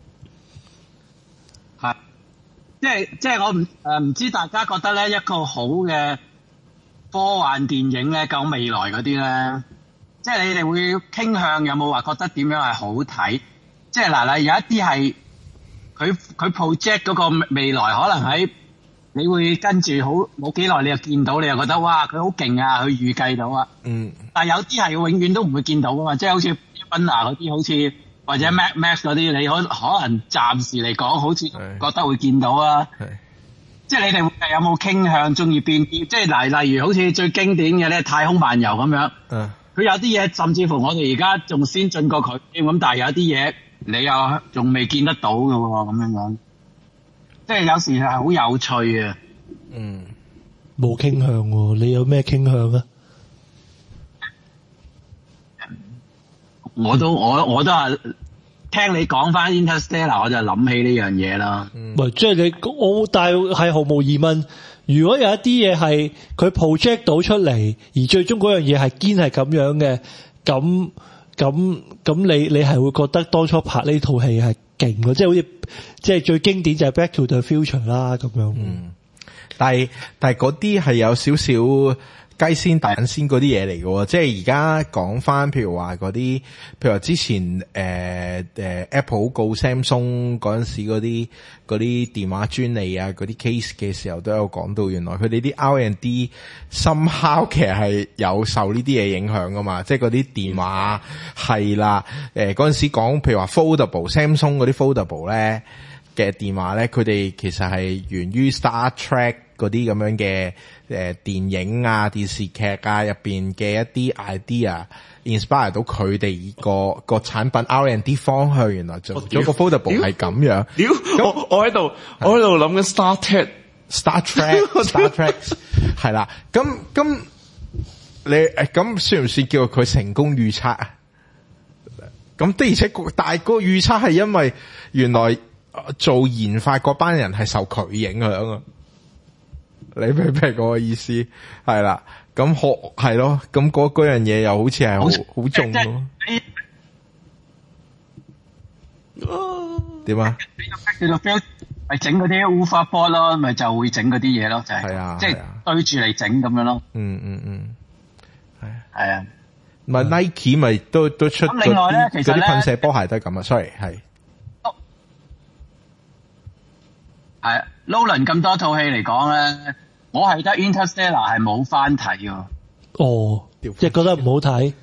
係。即係即係我唔誒唔知大家覺得咧一個好嘅科幻電影咧講未來嗰啲咧，即係你哋會傾向有冇話覺得點樣係好睇？即係嗱嗱有一啲係佢佢 project 嗰個未來可能喺你會跟住好冇幾耐你又見到你又覺得哇佢好勁啊佢預計到啊，嗯，但係有啲係永遠都唔會見到噶嘛，即係好似賓拿嗰啲好似。或者 Mad Max 嗰啲，你可可能暫時嚟講，好似覺得會見到啊。即係你哋有冇傾向中意邊啲？即係例例如好似最經典嘅咧，太空漫遊咁樣。嗯。佢有啲嘢，甚至乎我哋而家仲先進過佢咁，但係有啲嘢你又仲未見得到嘅喎，咁樣講。即係有時係好有趣嘅。 嗯。冇傾向喎，你有咩傾向啊？ 我都我我都係聽你講翻 Interstellar， 我就諗起呢樣嘢啦。 唔係，即係你我，但係係毫無疑問，如果有一啲嘢係佢 project 到出嚟，而最終嗰樣嘢係堅係咁樣嘅，咁咁咁，你你係會覺得當初拍呢套戲係勁嘅，即係好似即係最經典就係 Back to the Future 啦咁樣。嗯， 但係但係嗰啲係有少少。雞先蛋先嗰啲嘢嚟嘅，即係而家講翻，譬如話嗰啲，譬如話之前誒誒、呃呃、Apple 告 Samsung 嗰陣時嗰啲嗰啲電話專利啊，嗰啲 case 嘅時候都有講到，原來佢哋啲 R and D somehow 其實係有受呢啲嘢影響噶嘛，即係嗰啲電話係啦，誒嗰陣時講譬如話 foldable Samsung 嗰啲 foldable 咧嘅電話咧，佢哋其實係源於 Star Trek 嗰啲咁樣嘅。誒、呃，電影啊、電視劇啊入邊嘅一啲 idea，inspire 到佢哋個個產品 R and D 方向，原來做咗個 foldable 係咁樣。 屌，我我喺度，我喺度諗緊 Star Trek，Star Trek，Star Trek 係啦。咁咁你誒，咁算唔算叫佢成功預測啊？咁的而且確，但係個預測係因為原來做研發嗰班人係受佢影響啊。你明唔明嗰個意思？係啦，咁學係咯，咁嗰嗰樣嘢又好似係好好重咯。點啊？ 你個 feel 係整嗰啲 Ultra Board 咯，咪就會整嗰啲嘢咯，就係、 係、 即係對住嚟整咁樣咯。 嗯嗯嗯，係係啊， 咪 Nike 咪都都出咁另外咧，其實嗰啲噴射波鞋都係咁啊。Sorry， 係。 係 Nolan 咁多套戲嚟講咧，我係得 Interstellar 係冇翻睇嘅。 哦，即係覺得唔好睇。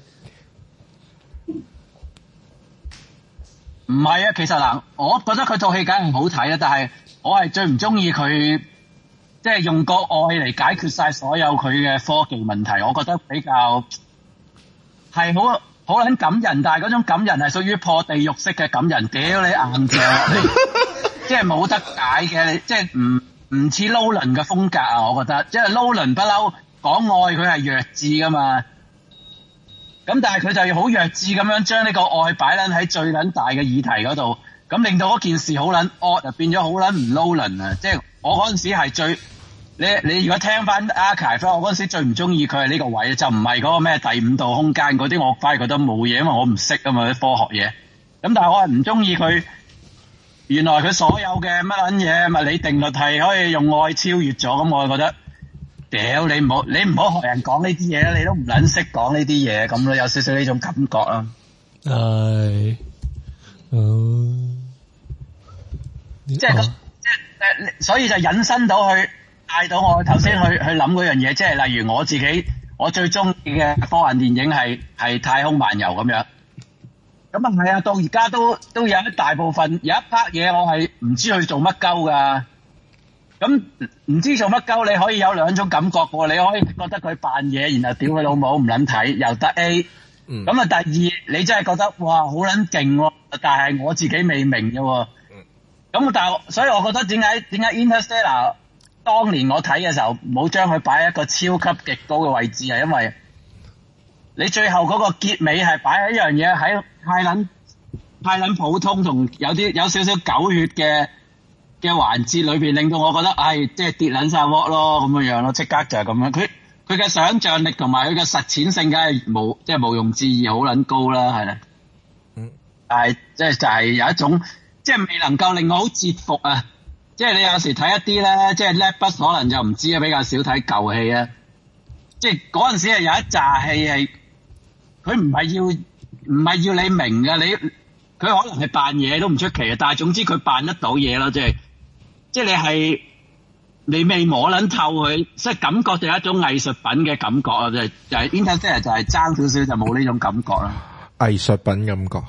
唔係啊，其實嗱，我覺得佢套戲梗係唔好睇啦，但係我係最唔中意佢，即係用個愛嚟解決晒所有佢嘅科技問題。我覺得比較係好好撚感人，但係嗰種感人係屬於破地獄式嘅感人。屌你硬淨！即係冇得解嘅，即係唔唔似 Nolan 嘅風格啊！我覺得，即係 Nolan 不嬲講愛佢係弱智噶嘛，咁但係佢就要好弱智咁樣將呢個愛擺撚喺最撚大嘅議題嗰度，咁令到嗰件事好撚惡，就變咗好撚唔 Nolan 啊！即係我嗰陣時係最你你如果聽翻 Archive， 我嗰陣時最唔中意佢係呢個位，就唔係嗰個咩第五度空間嗰啲，我反而覺得冇嘢，因為我唔識啊嘛啲科學嘢。 但係我係唔中意佢。原來佢所有嘅乜撚嘢物理定律係可以用愛超越咗，咁我就覺得，屌你唔好你唔好學人講呢啲嘢啦，你都唔撚識講呢啲嘢，咁咯有少少呢種感覺啦。係，嗯，即係咁，即係誒，所以就引申到去帶到我頭先去去諗嗰樣嘢，即係例如我自己我最中意嘅科幻電影係係太空漫遊咁樣。咁啊係啊，到而家都都有一大部分有一 part 嘢我係唔知佢做乜鳩噶。咁唔知做乜鳩，你可以有兩種感覺喎。你可以覺得佢扮嘢，然後屌佢老母唔撚睇，又得 A。咁啊，第二你真係覺得哇好撚勁喎，但係我自己未明嘅喎。咁但係所以我覺得點解點解 Interstellar 當年我睇嘅時候冇將佢擺喺一個超級極高嘅位置，係因為你最後嗰個結尾係擺喺一樣嘢喺太撚太撚普通同有啲有少少狗血嘅嘅環節裏邊，令到我覺得唉，即係跌撚晒鑊咯咁樣樣咯，即刻就係咁樣。佢佢嘅想像力同埋佢嘅實踐性，梗係無即係毋庸置疑好撚高啦，係啦。嗯。但係即係就係有一種即係未能夠令我好折服啊！即係你有時睇一啲咧，即係叻筆可能就唔知啊，比較少睇舊戲啊。即係嗰陣時係有一紮戲係。佢唔係要唔係要你明㗎，你佢可能係扮嘢都唔出奇嘅，但係總之佢扮得到嘢咯，即係即係你係你未摸撚透佢，即係感覺就係一種藝術品嘅感覺啊！就係就係 Interstellar 就係爭少少就冇呢種感覺啦。藝術品感覺，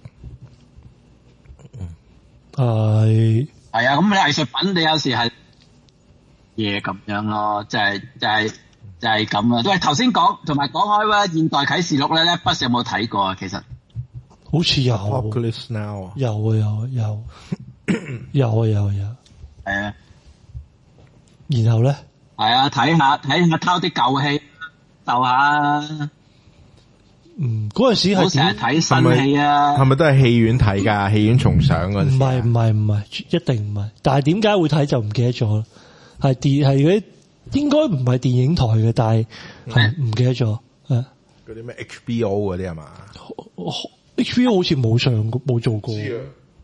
係係啊，咁你藝術品你有時係嘢咁樣咯，即係就係。就係咁啊！喂，頭先講同埋講開咧，現代啟示錄咧，咧，Bus有冇睇過啊？其實好似有，有啊，有啊，有，有啊，有有。係啊，然後咧，係啊，睇下睇下偷啲舊戲，就下。嗯，嗰陣時係成日睇新戲啊，係咪都係戲院睇㗎？戲院重上嗰陣時。唔係唔係唔係，一定唔係。但係點解會睇就唔記得咗啦？係電係嗰啲。應該唔係電影台嘅，但係係唔記得咗。誒，嗰啲咩 H B O 嗰啲係嘛 ？H B O 好似冇上過，冇做過。係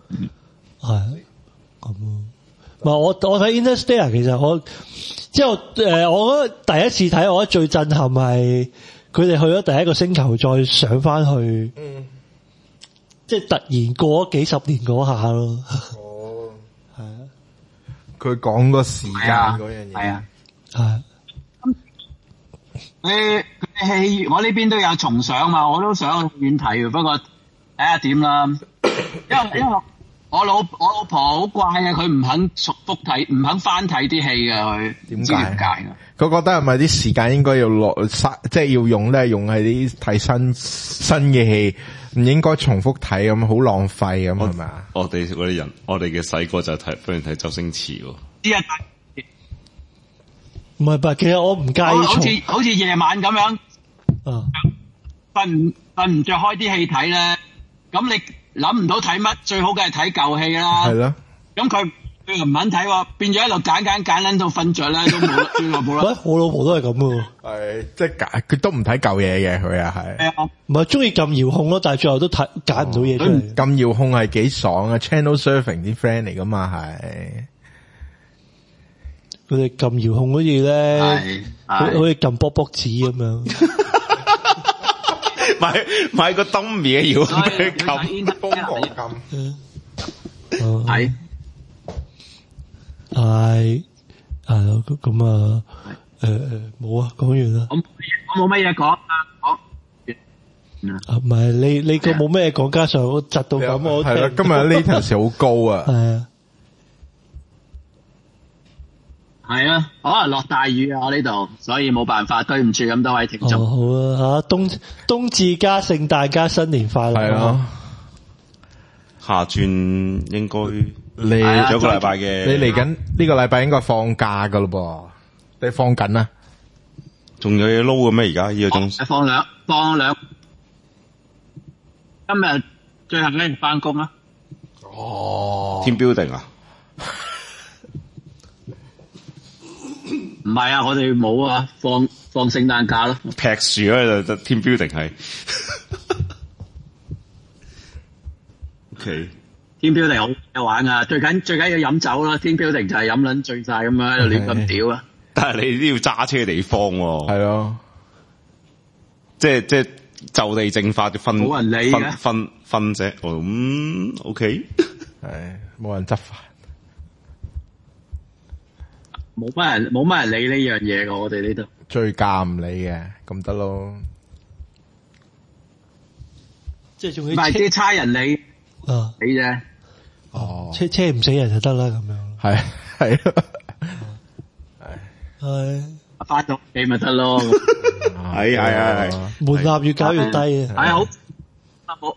咁咯。唔係我我睇 Interstellar， 其實我之後誒，我覺得第一次睇，我覺得最震撼係佢哋去咗第一個星球，再上翻去。嗯。即係突然過咗幾十年嗰下咯。哦。係啊。佢講個時間嗰樣嘢。係啊。係，佢佢戲我呢邊都有重上嘛，我都想去院睇嘅，不過睇下點啦。因為因為我老我老婆好怪啊，佢唔肯重複睇，唔肯翻睇啲戲嘅佢。點解？點解？佢覺得係咪啲時間應該要落，即係要用咧，用喺啲睇新新嘅戲，唔應該重複睇咁，好浪費咁係咪啊？我哋嗰啲人，我哋嘅細個就睇，不如睇周星馳喎。啲人。唔係，但其實我唔介意。好似好似夜晚咁樣，啊，瞓唔瞓唔着開啲戲睇咧，咁你諗唔到睇乜，最好嘅係睇舊戲啦。係咯。咁佢佢又唔肯睇喎，變咗一路揀揀揀撚到瞓着啦，都冇最後冇啦。喂，我老婆都係咁喎。係，即係揀佢都唔睇舊嘢嘅，佢啊係。係啊。唔係中意撳遙控咯，但係最後都睇揀唔到嘢出嚟。撳遙控係幾爽啊 ！Channel surfing 啲 friend 嚟噶嘛係。佢哋撳遙控好似咧，好似撳卜卜子咁樣，買買個燈面嘅遙控俾佢撳，瘋狂撳。係係係咯，咁啊，誒誒，冇啊，講完啦。我我冇乜嘢講啊，講。唔係你你個冇咩講，加上我窒到咁，我係啦。今日呢條時好高啊。係啊。係啊，可能落大雨啊，我呢度，所以冇辦法，對唔住咁多位聽眾。哦，好啊，吓冬冬至加聖誕加新年快樂。係啊，下轉應該嚟咗個禮拜嘅，你嚟緊呢個禮拜應該放假噶咯噃，你放緊啊？仲有嘢撈嘅咩？而家呢個鐘？放兩放兩，今日最後一日翻工啊！哦 ，team building 啊？唔係啊，我哋冇啊，放放聖誕假咯。劈樹咧就 team building 係。 ，OK。 天標定好有玩啊！最緊最緊要飲酒啦，天標定就係飲撚醉晒咁樣喺度亂咁屌啊！ 但係你都要揸車嘅地方喎， 係咯， 即係即係就地正法嘅分冇人理嘅分分啫，哦咁 OK， 係冇人執法， 冇乜人冇乜人理呢樣嘢㗎，我哋呢度醉駕唔理嘅，咁得咯， 即係仲要唔係啲差人理啊你啫。 哦，車車唔死人就得啦，咁樣。 係係咯， 係翻到屋企咪得咯。 係係係係， 門檻越搞越低啊！ 係好，好，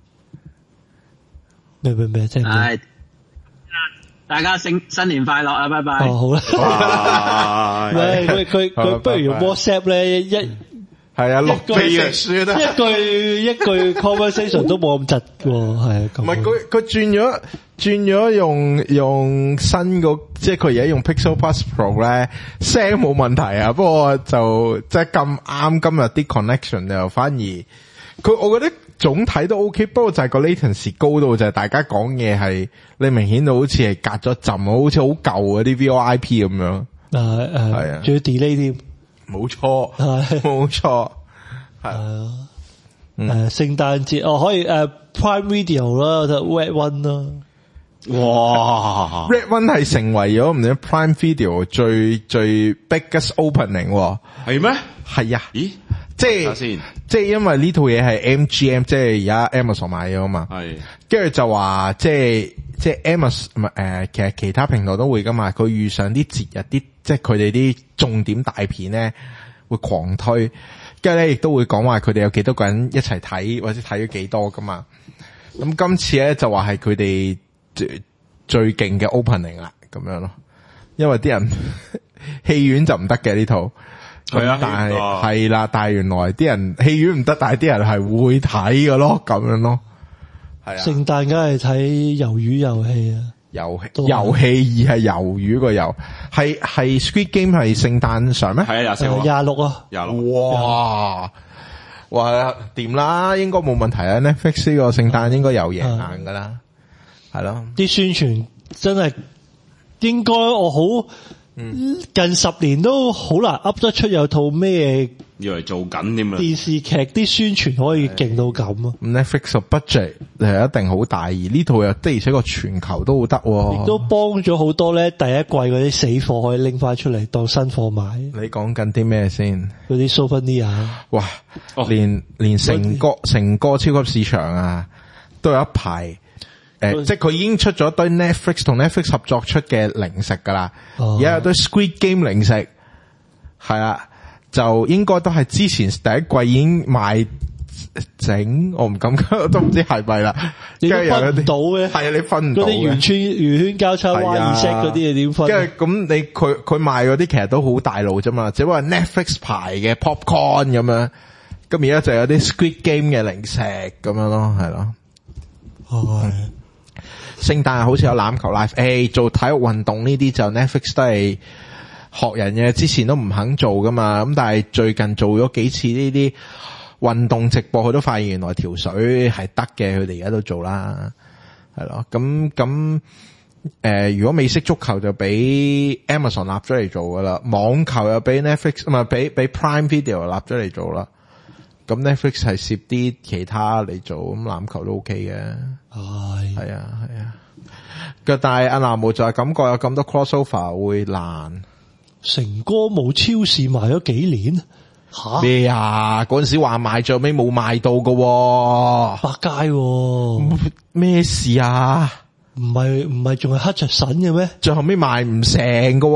明明明，真係。 大家新新年快樂啊！拜拜。 哦，好啦。喂，佢佢佢不如用 WhatsApp 咧一。 係啊，六句書啦， 一句一句 conversation 都冇咁窒喎，係咁。 唔係佢佢轉咗轉咗用用新個，即係佢而家用 Pixel Plus Pro 咧，聲冇問題啊。不過就即係咁啱今日啲 connection 又反而佢，我覺得總體都 OK。不過就係個 latency 高到就係大家講嘢係你明顯到好似係隔咗陣，好似好舊嗰啲 V O I P 咁樣。誒誒，係啊， 仲要 delay 添。 冇錯，係冇錯，係啊， 誒，聖誕節哦，可以誒 Prime Video 啦，就 Red One 啦， 哇 ，Red One 係成為咗唔知 Prime Video 最最 biggest opening 係咩？ 係啊， 咦， 即係即係因為呢套嘢係 M G M， 即係而家 Amazon 買咗嘛，係，跟住就話即係即係 Amazon 唔係誒，其實其他平台都會噶嘛，佢遇上啲節日啲。即係佢哋啲重點大片咧，會狂推，跟住咧亦都會講話佢哋有幾多個人一齊睇，或者睇咗幾多噶嘛。咁今次咧就話係佢哋最最勁嘅 opening 啦，咁樣咯。因為啲人戲院就唔得嘅呢套，係啊，但係係啦，但係原來啲人戲院唔得，但係啲人係會睇嘅咯，咁樣咯。係啊， 聖誕梗係睇魷魚遊戲啊！ 遊戲遊戲而係魷魚個遊，係係 Squid Game 係聖誕上咩？係啊，廿四號廿六啊， 廿六。哇哇掂啦，應該冇問題啊 ！Netflix 呢個聖誕應該有贏硬噶啦，係咯。 啲宣傳真係應該我好、嗯、近十年都好難噏得出有套咩以為做緊添啊！ 電視劇啲宣傳可以勁到咁啊 ！Netflix 嘅 budget 係一定好大，而呢套又的而且確全球都好得， 亦都幫咗好多咧。第一季嗰啲死貨可以拎翻出嚟當新貨買。 你講緊啲咩先？ 嗰啲 Souvenir 哇！哦、連連成個成個超級市場啊，都有一排誒、呃，即係佢已經出咗一堆 Netflix 同 Netflix 合作出嘅零食噶啦。而家有堆 Squid Game 零食，係啊。就應該都係之前第一季已經賣整，我唔敢講，都唔知係咪啦。 你都分唔到嘅，係啊，你分唔到嘅。嗰啲圓圈圓圈交叉 Y 二 set 嗰啲你點分？ 跟住咁你佢佢賣嗰啲其實都好大路啫嘛，只不過 Netflix 牌嘅 popcorn 咁樣，咁而家就有啲 Squid Game 嘅零食咁樣咯，係咯。哦，聖誕好似有籃球 live，誒，做體育運動呢啲就 Netflix 都係。學人嘅之前都唔肯做噶嘛，咁但係最近做咗幾次呢啲運動直播，佢都發現原來條水係得嘅，佢哋而家都做啦，係咯，咁咁誒，如果美式足球就俾 Amazon 立咗嚟做噶啦，網球又俾 Netflix 唔係俾俾 Prime Video 立咗嚟做啦，咁 Netflix 係攝啲其他嚟做，咁籃球都 OK 嘅，係係啊係啊，但係阿南無就係感覺有咁多 crossover 會爛。 成歌舞超市賣咗幾年吓咩啊？嗰陣時話賣，最尾冇賣到噶， 百佳咩事啊？ 唔係唔係仲係黑着神嘅咩？ 最後尾賣唔成噶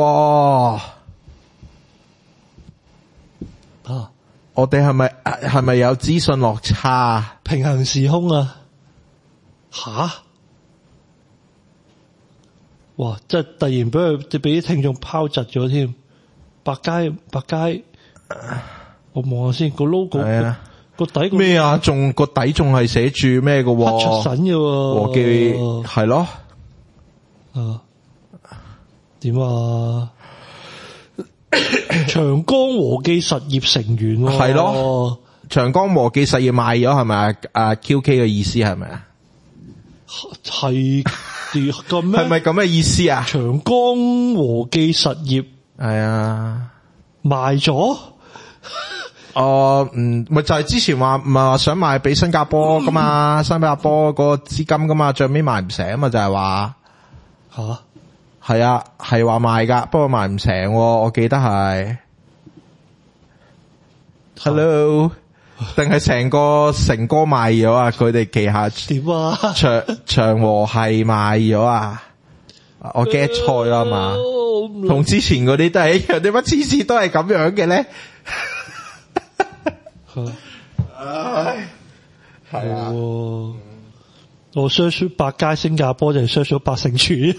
啊！我哋係咪係咪有資訊落差？ 平行時空啊？吓！哇！即係突然俾佢俾啲聽眾拋窒咗添，百佳百佳，我望下先個 logo 個底咩啊？仲個底仲係寫住咩嘅？ 黑出神嘅和記係咯， 啊點啊？長江和記實業成員係咯，長江和記實業賣咗係咪啊？啊 Q K 嘅意思係咪啊？ 係咁咩？ 係咪咁嘅意思啊？ 長江和記實業係啊， 賣咗。 哦，嗯，咪就係之前話唔係話想賣俾新加坡噶嘛，新加坡個資金噶嘛，最尾賣唔成啊嘛，就係話吓， 係啊，係話賣噶，不過賣唔成，我記得係。Hello，定係成個成哥賣咗啊？佢哋旗下點啊？ 長長和係賣咗啊？我 get 錯啦嘛，同之前嗰啲都係一樣，點解次次都係咁樣嘅咧？唉，係啊， 我 search 百佳新加坡就係 search 咗百勝廚，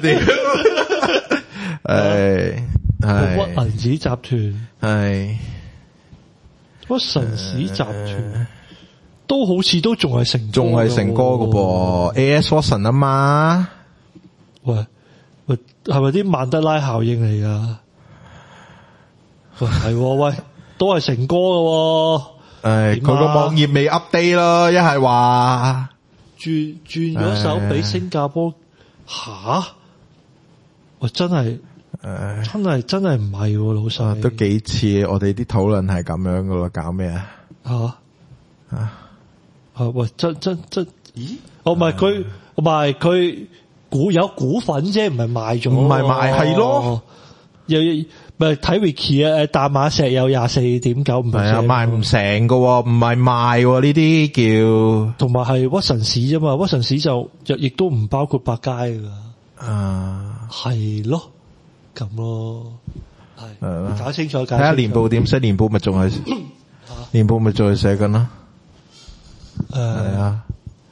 誒，係屈銀紙集團， 係屈臣氏集團都好似都仲係成仲係成哥㗎噃 ，A S Watson 啊嘛， 喂喂，係咪啲曼德拉效應嚟噶？喂，係喂。都係成哥嘅， 誒，佢個網頁未 update 咯，一係話轉轉咗手俾新加坡，吓，喂，真係，誒，真係真係唔係，老細， 都幾次我哋啲討論係咁樣噶咯，搞咩啊？ 吓啊啊，喂，真真真，咦？哦，唔係佢，唔係佢股有股份啫，唔係賣咗， 唔係賣係咯， 又。咪睇 Wiki 啊，淡馬錫有廿四點九五 percent， 係啊，賣唔成噶，唔係賣呢啲叫， 同埋係屈臣氏啫嘛，屈臣氏就就亦都唔包括百佳噶， 啊， 係咯，咁咯，係搞清楚，睇下年報點寫，年報咪仲係，年報咪仲係寫緊咯，係啊。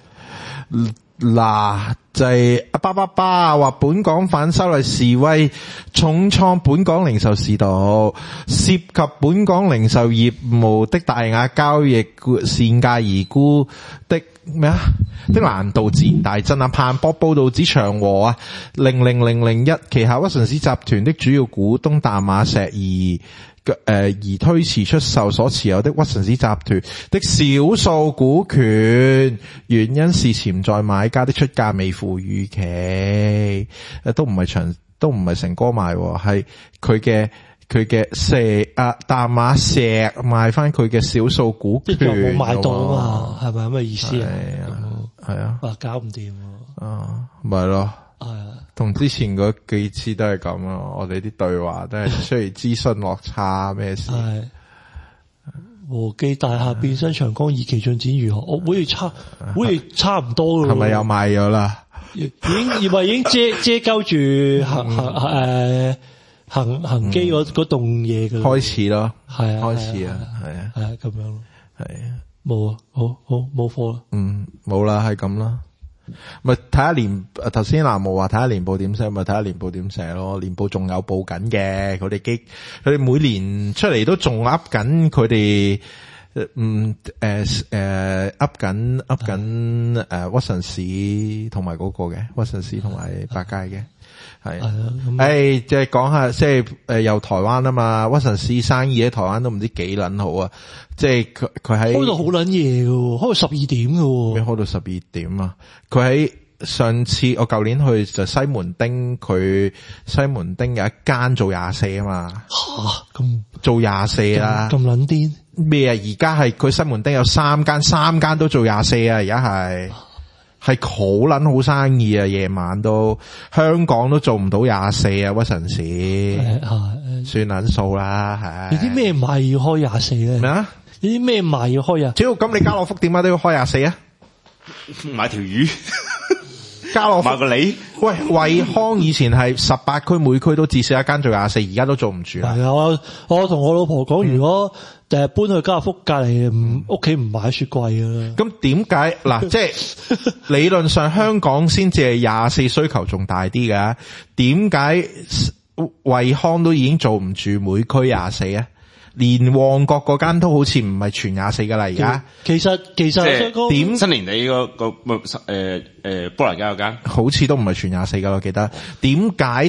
嗱，就係阿巴巴巴話本港反修例示威重創本港零售市道，涉及本港零售業務的大額交易善價而沽的咩啊的難度自然大增啊！彭博報道指長和啊零零零零一旗下屈臣氏集團的主要股東淡馬錫而誒而推遲出售所持有的屈臣氏集團的少數股權，原因是潛在買家的出價未符預期，誒都唔係長都唔係成哥賣，係佢嘅佢嘅石啊淡馬錫賣翻佢嘅少數股權， 即係冇買到啊嘛，係咪咁嘅意思啊？ 係啊， 啊搞唔掂啊，咪咯。 係啊， 同之前嗰幾次都係咁啊！我哋啲對話都係出現資訊落差咩事？係和記大廈變身長江二期進展如何？我好似差，好似差唔多咯。 係咪又賣咗啦？ 已經以為已經遮遮鳩住行行誒行行機嗰嗰棟嘢嘅開始咯， 係啊， 開始啊，係啊， 係啊，咁樣咯， 係啊， 冇啊，好好冇貨啦， 嗯，冇啦，係咁啦。咪睇下年頭先南無話睇下年報點寫，咪睇下年報點寫咯。年報仲有報緊嘅，佢哋基佢哋每年出嚟都仲噏緊佢哋，嗯誒誒噏緊噏緊誒屈臣氏同埋嗰個嘅屈臣氏同埋百佳嘅。係，誒，即係講下，即係誒，由台灣啊嘛，屈臣氏生意喺台灣都唔知幾撚好啊！即係佢佢喺開到好撚夜嘅，開到十二點嘅， 咩開到十二點啊？佢喺上次我舊年去就西門町，佢西門町有一間做廿四啊嘛， 吓咁做廿四啊， 咁撚癲咩啊？而家係佢西門町有三間，三間都做廿四啊！而家係。係好撚好生意啊！夜晚都香港都做唔到廿四啊！屈臣氏算撚數啦，係。 有啲咩賣要開廿四咧？ 咩啊？ 有啲咩賣要開啊？ 只要咁你家樂福點解都要開廿四啊？ 買條魚， 家樂福買個梨。 喂，惠康以前係十八區每區都至少一間做廿四，而家都做唔住啦。 係啊，我我同我老婆講，如果誒搬去家樂福隔籬，唔屋企唔買雪櫃啊。 咁點解嗱？即係理論上香港先至係廿四需求仲大啲㗎，點解惠康都已經做唔住每區廿四啊？連旺角嗰間都好似唔係全廿四噶啦，而家。其實其實點新年你個個誒誒波蘭街嗰間， 好似都唔係全廿四噶，我記得。點解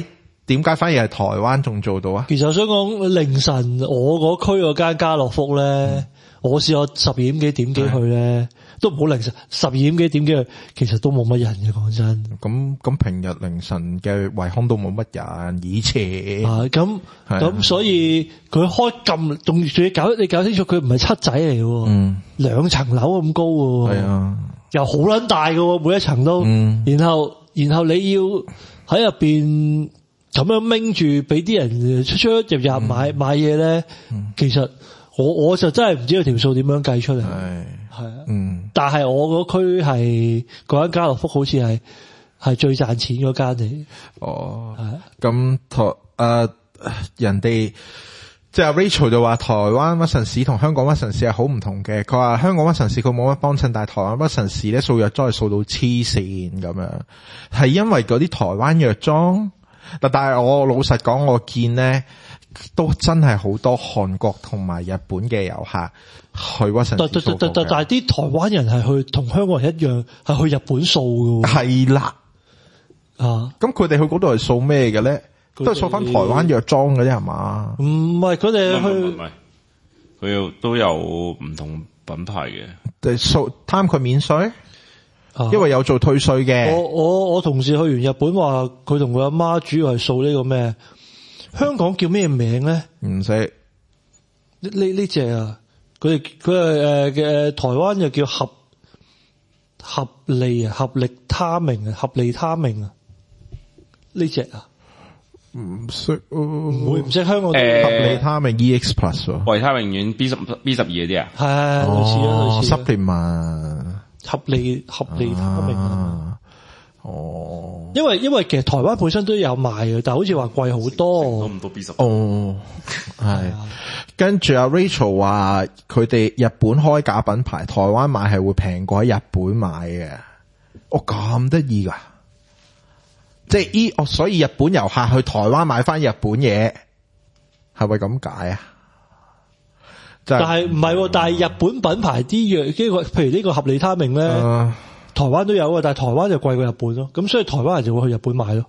點解反而係台灣仲做到啊？ 其實我想講凌晨我嗰區嗰間家樂福咧，嗯、我試過十二點幾點幾去咧，都唔好凌晨十二點幾點幾去，其實都冇乜人嘅，講真。 咁咁平日凌晨嘅惠康都冇乜人，以前啊咁咁，所以佢開咁仲仲要搞你搞清楚，佢唔係七仔嚟嘅，嗯，兩層樓咁高嘅，係啊，又好撚大嘅，每一層都，嗯，然後然後你要喺入邊咁樣拎住俾啲人出出入入買、嗯、買嘢咧，嗯、其實我我就真係唔知道條數點樣計出嚟，係係啊，嗯，但係我嗰區係嗰間家樂福好似係係最賺錢嗰間嚟，哦，係咁台誒人哋即係 Rachel 就話台灣屈臣氏同香港屈臣氏係好唔同嘅，佢話香港屈臣氏佢冇乜幫襯，但係台灣屈臣氏咧掃藥妝係掃到黐線咁樣，係因為嗰啲台灣藥妝。嗱，但係我老實講，我見咧都真係好多韓國同埋日本嘅遊客去屈臣氏掃過嘅。 但係啲台灣人係去同香港人一樣，係去日本掃嘅。 係啦，啊，咁佢哋去嗰度係掃咩嘅咧？都係掃翻台灣藥妝嘅啫，係嘛？ 唔係，佢哋去唔係，佢又都有唔同品牌嘅。 就掃貪佢免稅。因為有做退稅嘅， 我我我同事去完日本話，佢同佢阿媽主要係掃呢個咩？香港叫咩名咧？ 唔識呢呢呢隻啊！佢哋佢係誒嘅台灣又叫合合利啊，合力他命啊，合利他命啊，呢隻啊唔識， 唔會唔識香港誒合利他命 E X Plus 維他命丸 B 十 B 十二嗰啲啊， 係類似啊類似 supplement。 合理合理他命啊！ 哦， 因為因為其實台灣本身都有賣嘅，但係好似話貴好多， 多唔多 B 十？ 哦，係。跟住阿 Rachel 話佢哋日本開假品牌，台灣買係會平過喺日本買嘅。哦，咁得意噶！即係依哦，所以日本遊客去台灣買翻日本嘢，係咪咁解啊？ 但係唔係，但係日本品牌啲藥，呢個譬如呢個合利他命咧，呃、台灣都有啊，但係台灣就貴過日本咯，咁所以台灣人就會去日本買咯。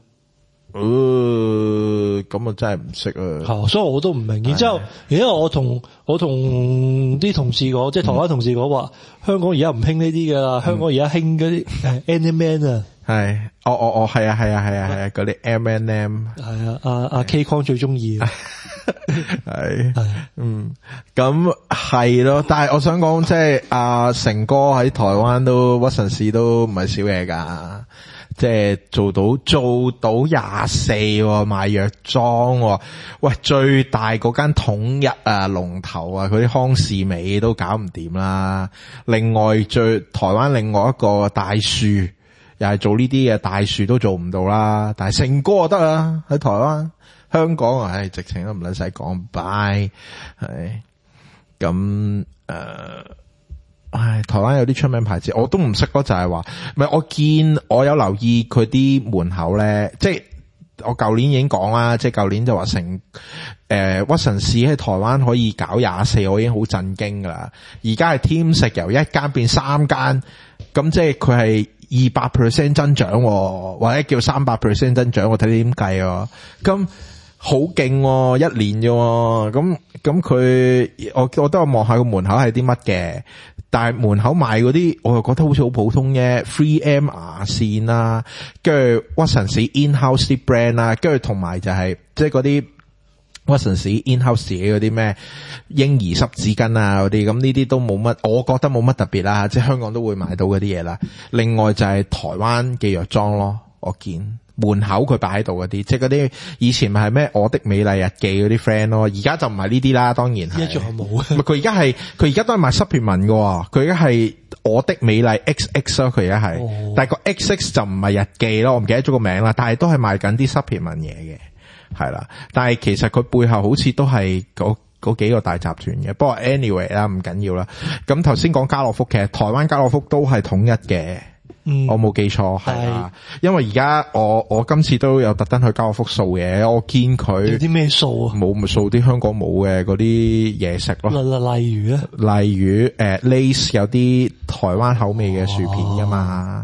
誒，咁啊真係唔識啊。 係，所以我都唔明。然之後，然之後我同我同啲同事講，即係台灣同事講話，嗯、香港而家唔興呢啲噶啦，香港而家興嗰啲誒 Anime Man 啊。 係，哦哦哦，係啊係啊係啊係啊，嗰啲 M and M。係啊，阿阿 K Con 最中意。 係，嗯，咁係咯，但係我想講，即係阿成哥喺台灣都屈臣氏都唔係少嘢噶，即係做到做到廿四賣藥妝，喂，最大嗰間統一啊龍頭啊，佢啲康士美都搞唔掂啦。另外最台灣另外一個大樹又係做呢啲嘅，大樹都做唔到啦。但係成哥就得啦，喺台灣。香港啊，唉，直情都唔撚使講，拜係咁誒，唉，台灣有啲出名牌子，我都唔識咯，就係話，唔係我見我有留意佢啲門口咧，即係我舊年已經講啦，即係舊年就話成誒屈臣氏喺台灣可以搞廿四，我已經好震驚噶啦，而家係添食由一間變三間，咁即係佢係二百 percent 增長，或者叫三百 percent 增長，我睇你點計啊，咁。好勁喎，一年啫，咁咁佢我我都有望下個門口係啲乜嘅，但係門口賣嗰啲我又覺得好似好普通嘅 three M 牙線啦，跟住屈臣氏 in-house 啲 brand 啦，跟住同埋就係即係嗰啲屈臣氏 in-house 嘅嗰啲咩嬰兒濕紙巾啊嗰啲，咁呢啲都冇乜，我覺得冇乜特別啦，即係香港都會買到嗰啲嘢啦。另外就係台灣嘅藥妝咯，我見。門口佢擺喺度嗰啲，即係嗰啲以前咪係咩我的美麗日記嗰啲 friend 咯，而家就唔係呢啲啦，當然係。而家仲有冇？佢而家係佢而家都係賣 supplement 嘅，佢而家係我的美麗 X X 咯，佢而家係，哦、但係個 X X 就唔係日記咯，我唔記得咗個名啦，但係都係賣緊啲 supplement 嘢嘅，係啦。但係其實佢背後好似都係嗰嗰幾個大集團嘅，不過 anyway 啦，唔緊要啦。咁頭先講家樂福，其實台灣家樂福都係統一嘅。嗯，我冇記錯係啊，因為而家我我今次都有特登去家樂福掃嘢，我見佢有啲咩掃啊？ 冇咪掃啲香港冇嘅嗰啲嘢食咯。 例例如咧， 例如誒 Lays 有啲台灣口味嘅薯片噶嘛，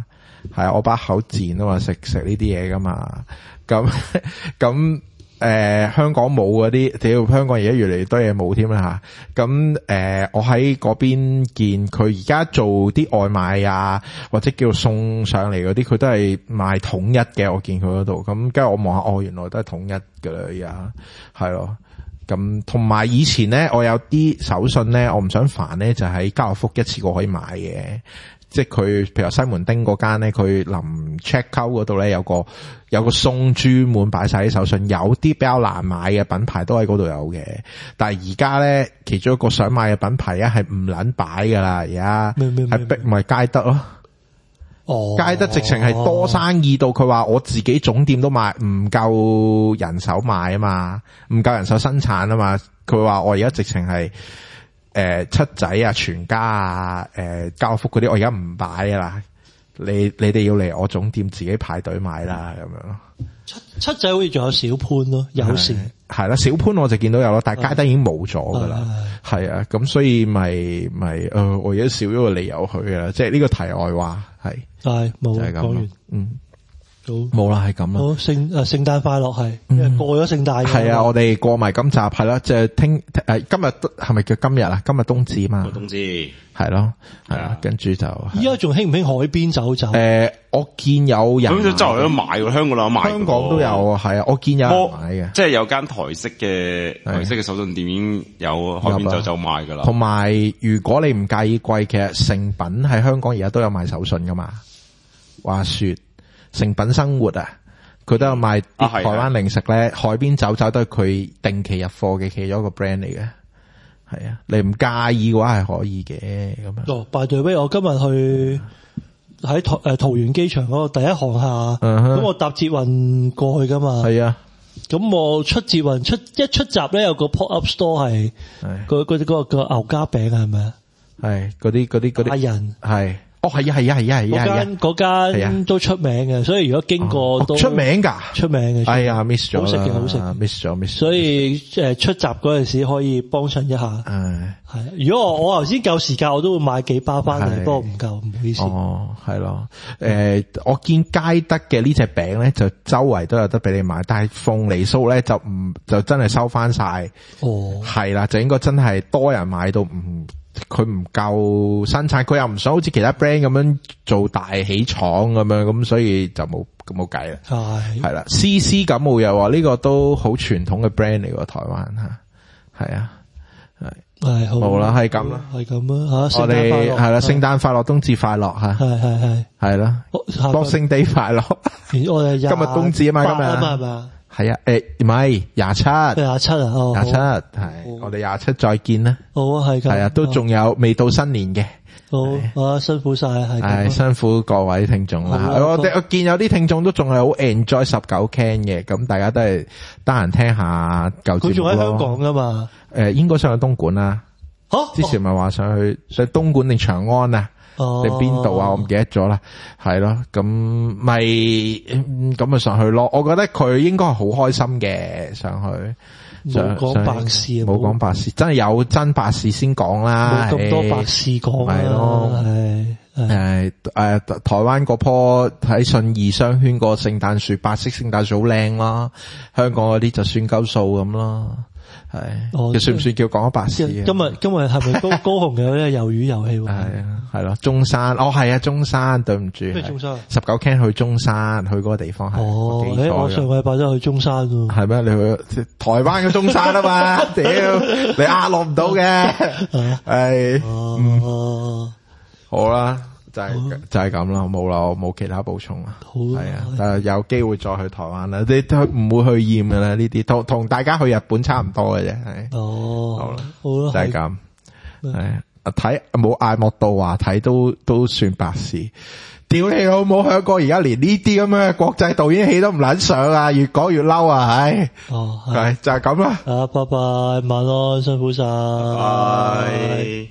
係啊，我把口賤啊嘛，食食呢啲嘢噶嘛，咁咁。誒、呃，香港冇嗰啲，屌香港而家越嚟越多嘢冇添啦吓。咁誒、呃，我喺嗰邊見佢而家做啲外賣啊，或者叫送上嚟嗰啲，佢都係賣統一嘅。我見佢嗰度，咁跟住我望下，哦，原來都係統一噶啦，而家係咯。咁同埋以前咧，我有啲手信咧，我唔想煩咧，就喺家樂福一次過可以買嘅。即係佢，譬如西門町嗰間咧，佢臨 check out 嗰度咧有個有個松專門擺晒啲手信，有啲比較難買嘅品牌都喺嗰度有嘅。但係而家咧，其中一個想買嘅品牌咧係唔撚擺噶啦，而家係逼咪佳德咯。哦，佳德直情係多生意到佢話我自己總店都賣唔夠人手賣啊嘛，唔夠人手生產啊嘛。佢話我而家直情係。誒、呃，七仔啊，全家啊，誒、呃，家樂福嗰啲，我而家唔擺啊啦，你你哋要嚟我總店自己排隊買啦，咁樣咯。 七七仔好似仲有小潘咯，有時係啦，小潘我就見到有咯，但係佳德已經冇咗噶啦，係啊，咁所以咪咪誒，我而家少咗個理由去啊，即係呢個題外話係，係冇就係咁咯，嗯。冇啦，係咁啦。好聖誒，聖誕快樂係，因為過咗聖誕。係啊，我哋過埋今集係啦，即係聽誒，今日係咪叫今日啊？今日冬至嘛。冬至係咯，係啊，跟住就。依家仲興唔興海邊走走？誒，我見有人。咁就周圍都賣喎，香港有賣。香港都有，係啊，我見有人買嘅。即係有間台式嘅台式嘅手信店已經有海邊走走賣噶啦。同埋，如果你唔介意貴，其實誠品喺香港而家都有賣手信噶嘛。話說。誠品生活啊，佢都有賣啲台灣零食咧，海邊走走都係佢定期入貨嘅其中一個 brand 嚟嘅，係啊，你唔介意嘅話係可以嘅咁樣。哦 by the way，我今日去喺桃誒桃園機場嗰個第一航廈，咁、uh-huh. 我搭捷運過去噶嘛，係啊，咁我出捷運出一出閘咧有個 pop up store 係，嗰嗰啲嗰個牛家餅係咪啊？係嗰啲嗰啲嗰啲亞人係。哦，係啊，係啊，係啊，係啊，嗰間嗰間都出名嘅，所以如果經過都、哦、出名噶，出名嘅。哎呀 ，miss 咗，好食嘅，好食 ，miss 咗 ，miss。所以誒，出閘嗰陣時可以幫襯一下。係係，如果我我頭先夠時間，我都會買幾包翻嚟，不過唔夠，唔好意思。哦，係咯，誒、呃，我見佳德嘅呢隻餅咧，就周圍都有得俾你買，但係鳳梨酥咧就唔就真係收翻晒。哦，係啦，就應該真係多人買到唔。佢唔夠生產，佢又唔想好似其他 brand 咁樣做大起廠咁樣，咁所以就冇冇計啦。係係啦 ，C C 感冒藥話呢個都好傳統嘅 brand 嚟喎，台灣吓，係啊，係係好啦，係咁啦，係咁啦吓，我哋係啦，聖誕快樂，冬至快樂吓，係係係係啦，Boxing Day快樂，我哋今日冬至啊嘛，今日係嘛。係啊，誒唔係廿七，廿七啊，哦，廿七係，我哋廿七再見啦。好啊，係咁，係啊，都仲有未到新年嘅。好啊，辛苦晒，係，係辛苦各位聽眾啦。我我我見有啲聽眾都仲係好 enjoy 十九 Can 嘅，咁大家都係得閒聽下舊節目咯。佢仲喺香港噶嘛？誒，應該上去東莞啦。吓，之前咪話上去上東莞定長安啊？哦，定邊度啊？我唔記得咗啦，係咯，咁咪咁咪上去咯。我覺得佢應該係好開心嘅上去，冇講白事，冇講白事，真係有真白事先講啦。冇咁多白事講，係咯，係誒誒，台灣嗰棵喺信義商圈個聖誕樹，白色聖誕樹好靚啦。香港嗰啲就算鳩數咁咯。係，佢算唔算叫講白事？今日今日係咪高高雄有呢個魷魚遊戲？係啊，係咯，中山，哦係啊，中山，對唔住，咩中山？十九 Can 去中山，去嗰個地方係。哦，誒，我上個禮拜都去中山喎。係咩？你去台灣嘅中山啊嘛？屌，你壓落唔到嘅。係，哦，好啦。就係、是、就係咁啦，冇啦，我冇其他補充啦。係啊，但係有機會再去台灣啦，你都唔會去厭㗎啦。呢啲同同大家去日本差唔多嘅啫。係哦，好啦，好啦，就係咁。係睇冇嗌莫道話睇都都算白事。屌你老母，香港而家連呢啲咁嘅國際導演戲都唔撚上啊，越講越嬲啊，唉。哦，係就係咁啦。啊，拜拜，晚安，辛苦晒。拜。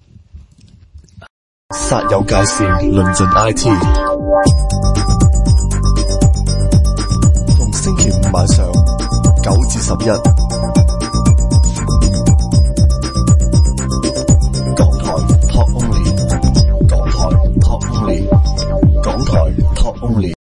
煞有介事，論盡 I T。逢星期五晚上九至十一。